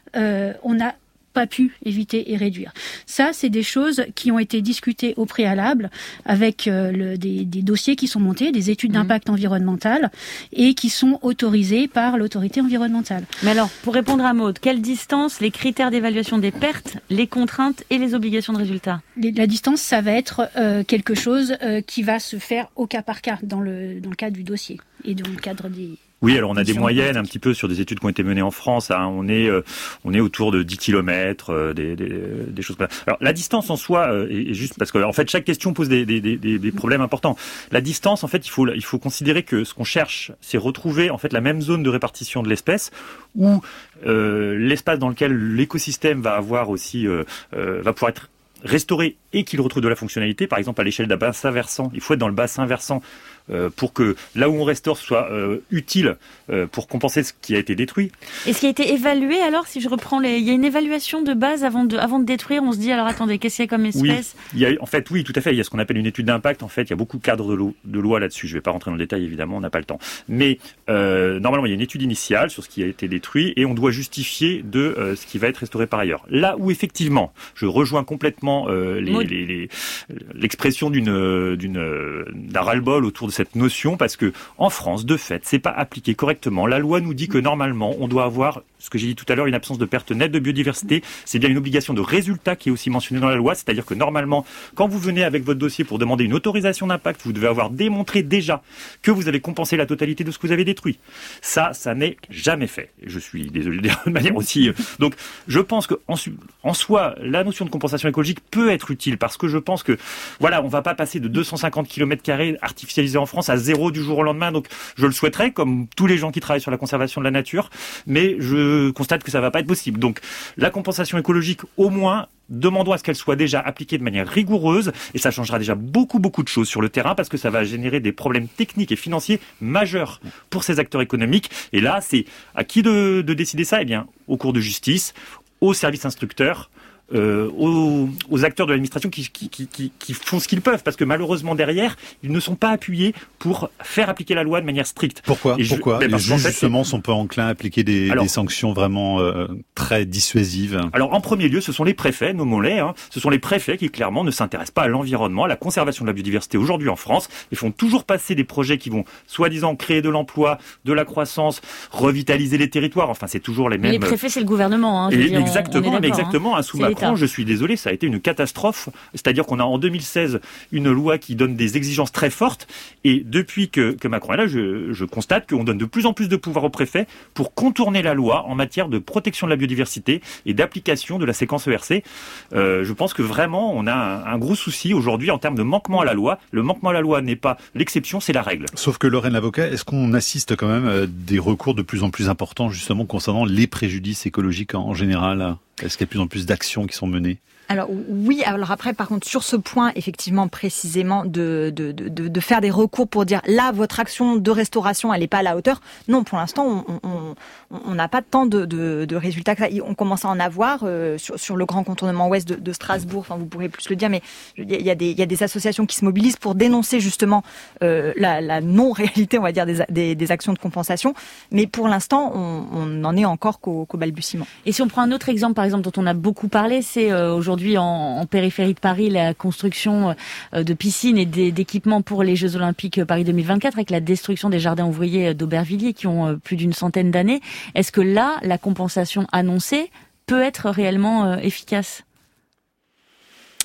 Speaker 12: on a pas pu éviter et réduire. Ça, c'est des choses qui ont été discutées au préalable avec des dossiers qui sont montés, des études d'impact environnemental et qui sont autorisées par l'autorité environnementale.
Speaker 8: Mais alors, pour répondre à Maude, quelle distance, les critères d'évaluation des pertes, les contraintes et les obligations de résultat?
Speaker 12: La distance, ça va être quelque chose qui va se faire au cas par cas dans le cadre du dossier et dans le cadre des...
Speaker 13: Oui, alors on a des moyennes un petit peu sur des études qui ont été menées en France. Hein. On est autour de 10 km, des choses comme ça. Alors la distance en soi est juste parce que en fait chaque question pose des problèmes importants. La distance, en fait, il faut considérer que ce qu'on cherche, c'est retrouver en fait la même zone de répartition de l'espèce où l'espace dans lequel l'écosystème va avoir aussi va pouvoir être restauré et qu'il retrouve de la fonctionnalité. Par exemple, à l'échelle d'un bassin versant, il faut être dans le bassin versant pour que là où on restaure soit utile pour compenser ce qui a été détruit.
Speaker 8: Et ce qui a été évalué, alors, si je reprends il y a une évaluation de base avant de détruire, on se dit, alors attendez, qu'est-ce qu'il y a comme espèce?
Speaker 13: Oui, oui, tout à fait. Il y a ce qu'on appelle une étude d'impact. En fait, il y a beaucoup de cadres de loi là-dessus. Je ne vais pas rentrer dans le détail, évidemment, on n'a pas le temps. Mais normalement, il y a une étude initiale sur ce qui a été détruit et on doit justifier de ce qui va être restauré par ailleurs. Là où, effectivement, je rejoins complètement l'expression d'un ras-le-bol autour de cette notion, parce que en France, de fait, c'est pas appliqué correctement. La loi nous dit que normalement, on doit avoir, ce que j'ai dit tout à l'heure, une absence de perte nette de biodiversité. C'est bien une obligation de résultat qui est aussi mentionnée dans la loi, c'est-à-dire que normalement, quand vous venez avec votre dossier pour demander une autorisation d'impact, vous devez avoir démontré déjà que vous avez compensé la totalité de ce que vous avez détruit. Ça n'est jamais fait. Je suis désolé de dire de manière aussi. Donc, je pense que en soi, la notion de compensation écologique peut être utile, parce que je pense que voilà, on va pas passer de 250 km² artificialisés en France à 0 du jour au lendemain. Donc, je le souhaiterais, comme tous les gens qui travaillent sur la conservation de la nature, mais je constate que ça va pas être possible. Donc, la compensation écologique, au moins, demandons à ce qu'elle soit déjà appliquée de manière rigoureuse, et ça changera déjà beaucoup de choses sur le terrain, parce que ça va générer des problèmes techniques et financiers majeurs pour ces acteurs économiques. Et là, c'est à qui de décider ça? Eh bien, aux cours de justice, aux services instructeurs, aux acteurs de l'administration qui font ce qu'ils peuvent, parce que malheureusement derrière, ils ne sont pas appuyés pour faire appliquer la loi de manière stricte.
Speaker 7: Pourquoi Les juges justement sont pas enclins à appliquer des sanctions vraiment très dissuasives.
Speaker 13: Alors en premier lieu, ce sont les préfets, nommons-les. Ce sont les préfets qui clairement ne s'intéressent pas à l'environnement, à la conservation de la biodiversité aujourd'hui en France. Ils font toujours passer des projets qui vont soi-disant créer de l'emploi, de la croissance, revitaliser les territoires. Enfin, c'est toujours les mêmes.
Speaker 8: Mais les préfets, c'est le gouvernement.
Speaker 13: Exactement. Sous Macron, je suis désolé, ça a été une catastrophe. C'est-à-dire qu'on a en 2016 une loi qui donne des exigences très fortes, et depuis que Macron est là, je constate qu'on donne de plus en plus de pouvoir aux préfets pour contourner la loi en matière de protection de la biodiversité et d'application de la séquence ERC. Je pense que vraiment on a un gros souci aujourd'hui en termes de manquement à la loi. Le manquement à la loi n'est pas l'exception, c'est la règle.
Speaker 7: Sauf que Lorraine Lavocat, est-ce qu'on assiste quand même à des recours de plus en plus importants justement concernant les préjudices écologiques en général? Est-ce qu'il y a de plus en plus d'actions qui sont menées?
Speaker 11: Alors oui, alors après par contre sur ce point effectivement précisément de faire des recours pour dire là votre action de restauration elle n'est pas à la hauteur. Non, pour l'instant on n'a pas tant de résultats que ça. On commence à en avoir sur le grand contournement ouest de Strasbourg. Enfin vous pourrez plus le dire, mais il y a des associations qui se mobilisent pour dénoncer justement la non-réalité, on va dire, des actions de compensation. Mais pour l'instant on n'en est encore qu'au balbutiement.
Speaker 8: Et si on prend un autre exemple, par exemple dont on a beaucoup parlé, c'est aujourd'hui en périphérie de Paris, la construction de piscines et d'équipements pour les Jeux Olympiques Paris 2024, avec la destruction des jardins ouvriers d'Aubervilliers qui ont plus d'une centaine d'années. Est-ce que là, la compensation annoncée peut être réellement efficace ?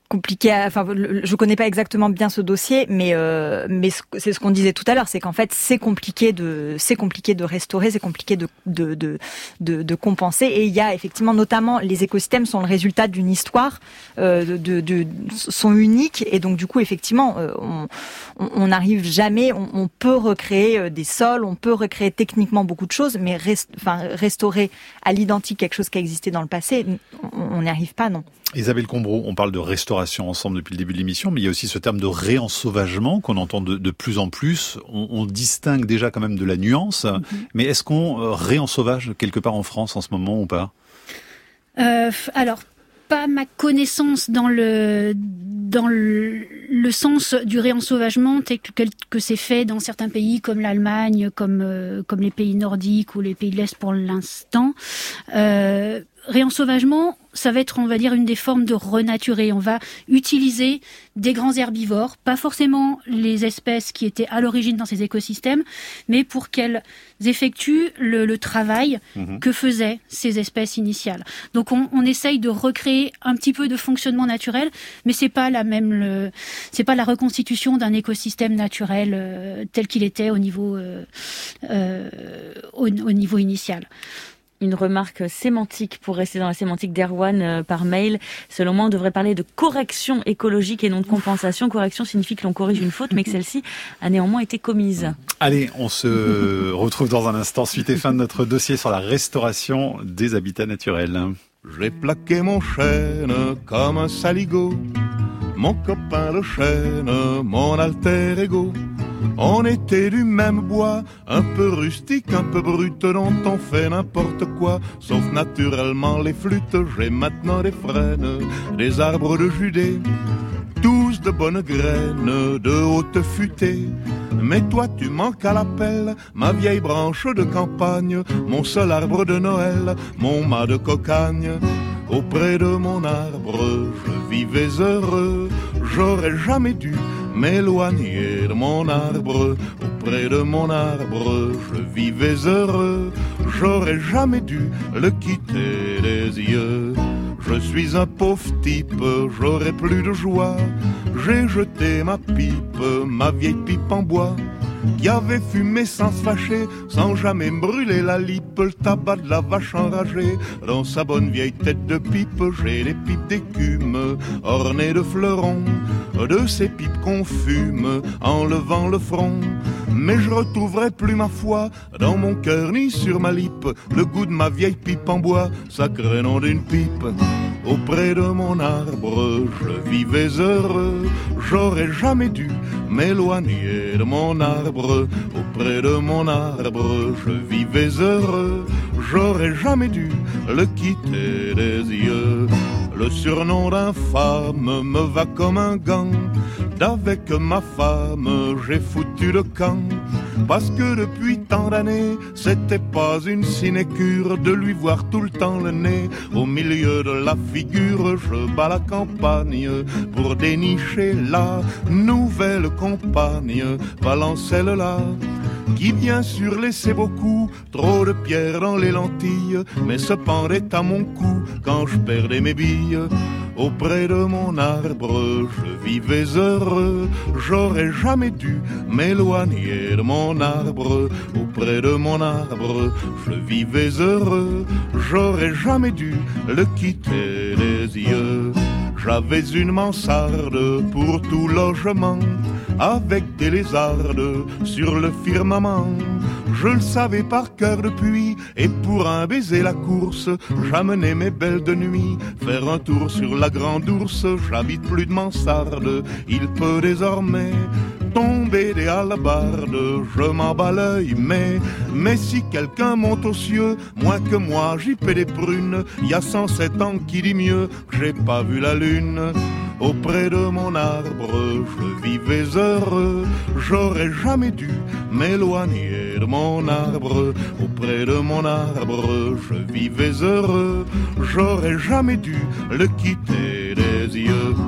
Speaker 11: compliqué. Je connais pas exactement bien ce dossier, mais c'est ce qu'on disait tout à l'heure, c'est qu'en fait c'est compliqué de restaurer, c'est compliqué de compenser. Et il y a effectivement, notamment, les écosystèmes sont le résultat d'une histoire, sont uniques, et donc du coup effectivement on n'arrive jamais. On peut recréer des sols, on peut recréer techniquement beaucoup de choses, mais restaurer à l'identique quelque chose qui a existé dans le passé, on n'y arrive pas, non.
Speaker 7: Isabelle Combreau, on parle de restauration ensemble depuis le début de l'émission, mais il y a aussi ce terme de réensauvagement qu'on entend de plus en plus. On distingue déjà quand même de la nuance, mais est-ce qu'on réensauvage quelque part en France en ce moment ou pas ?
Speaker 12: Alors, pas ma connaissance dans le sens du réensauvagement tel que c'est fait dans certains pays comme l'Allemagne, comme les pays nordiques ou les pays de l'Est pour l'instant. Réensauvagement, ça va être, on va dire, une des formes de renaturer. On va utiliser des grands herbivores, pas forcément les espèces qui étaient à l'origine dans ces écosystèmes, mais pour qu'elles effectuent le travail que faisaient ces espèces initiales. Donc on essaye de recréer un petit peu de fonctionnement naturel, mais c'est pas la reconstitution d'un écosystème naturel tel qu'il était au niveau initial.
Speaker 8: Une remarque sémantique, pour rester dans la sémantique d'Erwan par mail. Selon moi, on devrait parler de correction écologique et non de compensation. Correction signifie que l'on corrige une faute, mais que celle-ci a néanmoins été commise.
Speaker 7: Allez, on se retrouve dans un instant, suite et fin de notre dossier sur la restauration des habitats naturels.
Speaker 28: J'ai plaqué mon chêne comme un saligot, mon copain le chêne, mon alter ego. On était du même bois, un peu rustique, un peu brut, dont on fait n'importe quoi, sauf naturellement les flûtes. J'ai maintenant des frênes, des arbres de Judée, tous de bonnes graines, de haute futée. Mais toi tu manques à l'appel, ma vieille branche de campagne, mon seul arbre de Noël, mon mât de cocagne. Auprès de mon arbre, je vivais heureux, j'aurais jamais dû m'éloigner de mon arbre. Auprès de mon arbre, je vivais heureux, j'aurais jamais dû le quitter des yeux. Je suis un pauvre type, j'aurais plus de joie. J'ai jeté ma pipe, ma vieille pipe en bois, qui avait fumé sans se fâcher, sans jamais me brûler la lippe. Le tabac de la vache enragée, dans sa bonne vieille tête de pipe. J'ai les pipes d'écume, ornées de fleurons, de ces pipes qu'on fume, en levant le front. Mais je retrouverai plus ma foi dans mon cœur ni sur ma lippe, le goût de ma vieille pipe en bois, sacré nom d'une pipe. Auprès de mon arbre, je vivais heureux, j'aurais jamais dû m'éloigner de mon arbre. Auprès de mon arbre, je vivais heureux, j'aurais jamais dû le quitter des yeux. Le surnom d'infâme me va comme un gant, d'avec ma femme j'ai foutu le camp. Parce que depuis tant d'années, c'était pas une sinécure de lui voir tout le temps le nez au milieu de la figure. Je bats la campagne pour dénicher la nouvelle compagne, Valancelle-là, qui bien sûr laissait beaucoup trop de pierres dans les lentilles, mais se pendait à mon cou quand je perdais mes billes. Auprès de mon arbre, je vivais heureux, j'aurais jamais dû m'éloigner de mon arbre. Auprès de mon arbre, je vivais heureux, j'aurais jamais dû le quitter des yeux. J'avais une mansarde pour tout logement, avec des lézardes sur le firmament. Je le savais par cœur depuis, et pour un baiser la course, j'amenais mes belles de nuit faire un tour sur la grande ours. J'habite plus de mansarde, il peut désormais tomber des hallebardes. Je m'en bats l'œil, mais si quelqu'un monte aux cieux, moins que moi j'y paie des prunes. Y a 107 ans qui dit mieux que j'ai pas vu la lune. Auprès de mon arbre, je vivais heureux, j'aurais jamais dû m'éloigner de mon arbre. Auprès de mon arbre, je vivais heureux, j'aurais jamais dû le quitter des yeux.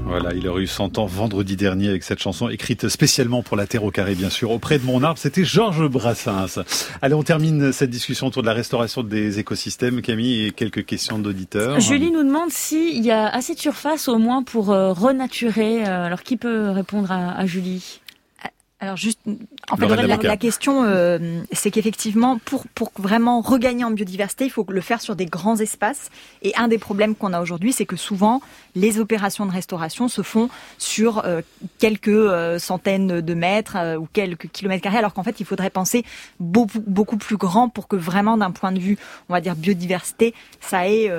Speaker 7: Voilà, il aurait eu 100 ans vendredi dernier avec cette chanson écrite spécialement pour la Terre au carré, bien sûr. Auprès de mon arbre, c'était Georges Brassens. Allez, on termine cette discussion autour de la restauration des écosystèmes, Camille, et quelques questions d'auditeurs.
Speaker 8: Julie nous demande s'il y a assez de surface au moins pour renaturer. Alors, qui peut répondre à Julie ?
Speaker 11: Alors juste, en fait, la question, c'est qu'effectivement, pour vraiment regagner en biodiversité, il faut le faire sur des grands espaces. Et un des problèmes qu'on a aujourd'hui, c'est que souvent, les opérations de restauration se font sur quelques centaines de mètres ou quelques kilomètres carrés, alors qu'en fait, il faudrait penser beaucoup plus grand pour que vraiment, d'un point de vue, on va dire biodiversité, ça ait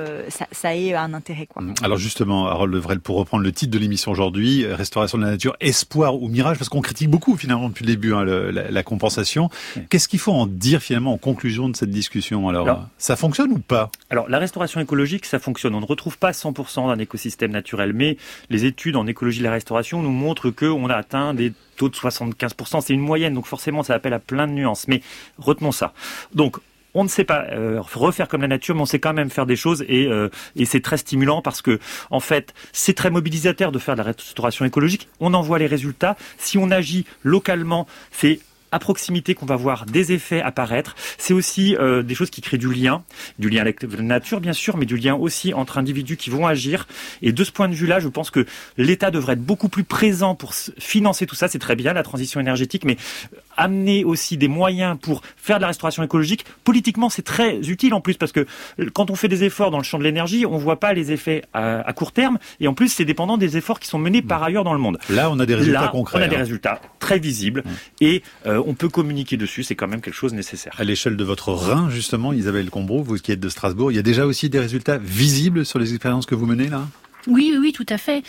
Speaker 11: un intérêt, quoi.
Speaker 7: Alors justement, Harold Levrel, pour reprendre le titre de l'émission aujourd'hui, restauration de la nature, espoir ou mirage, parce qu'on critique beaucoup finalement depuis le début la compensation. Qu'est-ce qu'il faut en dire finalement en conclusion de cette discussion ? Alors, ça fonctionne ou pas ?
Speaker 13: Alors, la restauration écologique, ça fonctionne. On ne retrouve pas 100% d'un écosystème naturel, mais les études en écologie de la restauration nous montrent qu'on a atteint des taux de 75%. C'est une moyenne, donc forcément, ça appelle à plein de nuances. Mais retenons ça. Donc, on ne sait pas refaire comme la nature, mais on sait quand même faire des choses et c'est très stimulant parce que, en fait, c'est très mobilisateur de faire de la restauration écologique. On en voit les résultats. Si on agit localement, c'est à proximité qu'on va voir des effets apparaître. C'est aussi des choses qui créent du lien avec la nature bien sûr, mais du lien aussi entre individus qui vont agir. Et de ce point de vue-là, je pense que l'État devrait être beaucoup plus présent pour financer tout ça. C'est très bien la transition énergétique, mais amener aussi des moyens pour faire de la restauration écologique, politiquement c'est très utile en plus parce que quand on fait des efforts dans le champ de l'énergie, on voit pas les effets à court terme et en plus c'est dépendant des efforts qui sont menés par ailleurs dans le monde.
Speaker 7: Là on a des résultats concrets.
Speaker 13: On a des résultats très visibles et on peut communiquer dessus, c'est quand même quelque chose de nécessaire.
Speaker 7: À l'échelle de votre Rhin justement, Isabelle Combreau, vous qui êtes de Strasbourg, il y a déjà aussi des résultats visibles sur les expériences que vous menez là ?
Speaker 12: Oui, tout à fait.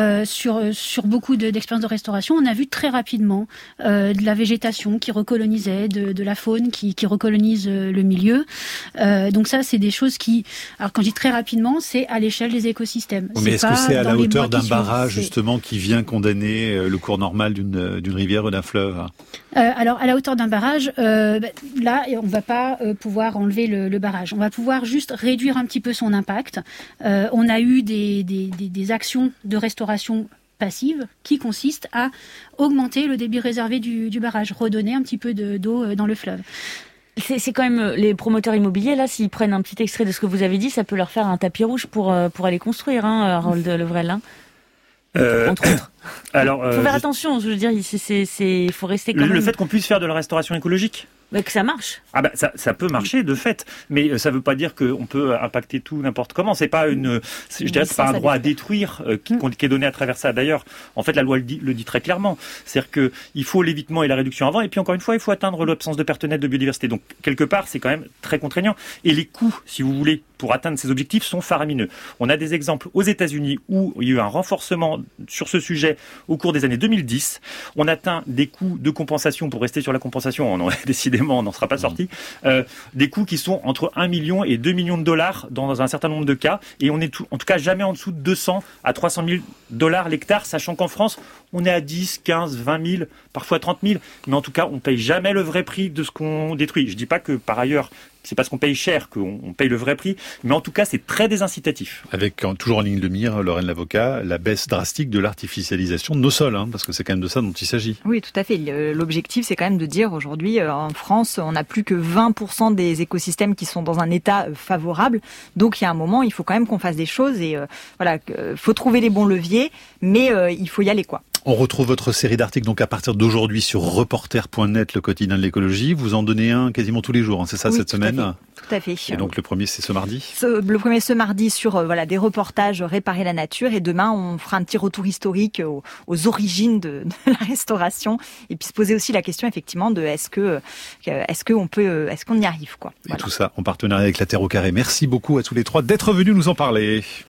Speaker 12: Sur beaucoup d'expériences de restauration, on a vu très rapidement de la végétation qui recolonisait, de la faune qui recolonise le milieu. Donc ça, c'est des choses qui... Alors quand je dis très rapidement, c'est à l'échelle des écosystèmes.
Speaker 7: Mais est-ce que c'est à la hauteur d'un barrage justement qui vient condamner le cours normal d'une rivière ou d'un fleuve ?
Speaker 12: Alors à la hauteur d'un barrage, là, on va pas pouvoir enlever le barrage. On va pouvoir juste réduire un petit peu son impact. On a eu des actions de restauration passive qui consistent à augmenter le débit réservé du barrage, redonner un petit peu d'eau dans le fleuve.
Speaker 8: C'est quand même les promoteurs immobiliers, là, s'ils prennent un petit extrait de ce que vous avez dit, ça peut leur faire un tapis rouge pour aller construire, Harold Levrel. Entre autres.
Speaker 13: Alors,
Speaker 8: faut faire attention, je veux dire, il faut rester quand même...
Speaker 13: Le fait qu'on puisse faire de la restauration écologique,
Speaker 8: mais que ça marche.
Speaker 13: Ah bah ça peut marcher de fait, mais ça veut pas dire qu'on peut impacter tout n'importe comment. C'est pas c'est pas un droit à détruire qui est donné à travers ça. D'ailleurs, en fait, la loi le dit très clairement. C'est-à-dire que il faut l'évitement et la réduction avant, et puis encore une fois, il faut atteindre l'absence de perte nette de biodiversité. Donc quelque part, c'est quand même très contraignant. Et les coûts, si vous voulez, pour atteindre ces objectifs, sont faramineux. On a des exemples aux États-Unis où il y a eu un renforcement sur ce sujet au cours des années 2010. On atteint des coûts de compensation, pour rester sur la compensation, décidément on n'en sera pas sorti, des coûts qui sont entre 1 million et 2 millions de dollars dans un certain nombre de cas, et on est en tout cas jamais en dessous de 200 à 300 000 dollars l'hectare, sachant qu'en France, on est à 10, 15, 20 000, parfois 30 000, mais en tout cas, on paye jamais le vrai prix de ce qu'on détruit. Je dis pas que par ailleurs, c'est parce qu'on paye cher qu'on paye le vrai prix, mais en tout cas, c'est très désincitatif.
Speaker 7: Avec toujours en ligne de mire, Lorraine Lavocat, la baisse drastique de l'artificialisation de nos sols, parce que c'est quand même de ça dont il s'agit.
Speaker 11: Oui, tout à fait. L'objectif, c'est quand même de dire aujourd'hui, en France, on n'a plus que 20% des écosystèmes qui sont dans un état favorable. Donc, il y a un moment, il faut quand même qu'on fasse des choses et voilà, faut trouver les bons leviers, mais il faut y aller, quoi.
Speaker 7: On retrouve votre série d'articles donc à partir d'aujourd'hui sur reporter.net, le quotidien de l'écologie. Vous en donnez un quasiment tous les jours, c'est ça, cette semaine ?
Speaker 11: Tout à fait.
Speaker 7: Et donc le premier, c'est ce mardi ?
Speaker 11: Le premier, ce mardi, sur des reportages Réparer la nature. Et demain, on fera un petit retour historique aux origines de la restauration. Et puis se poser aussi la question, effectivement, de est-ce qu'on y arrive, quoi.
Speaker 7: Voilà. Et tout ça en partenariat avec la Terre au carré. Merci beaucoup à tous les trois d'être venus nous en parler.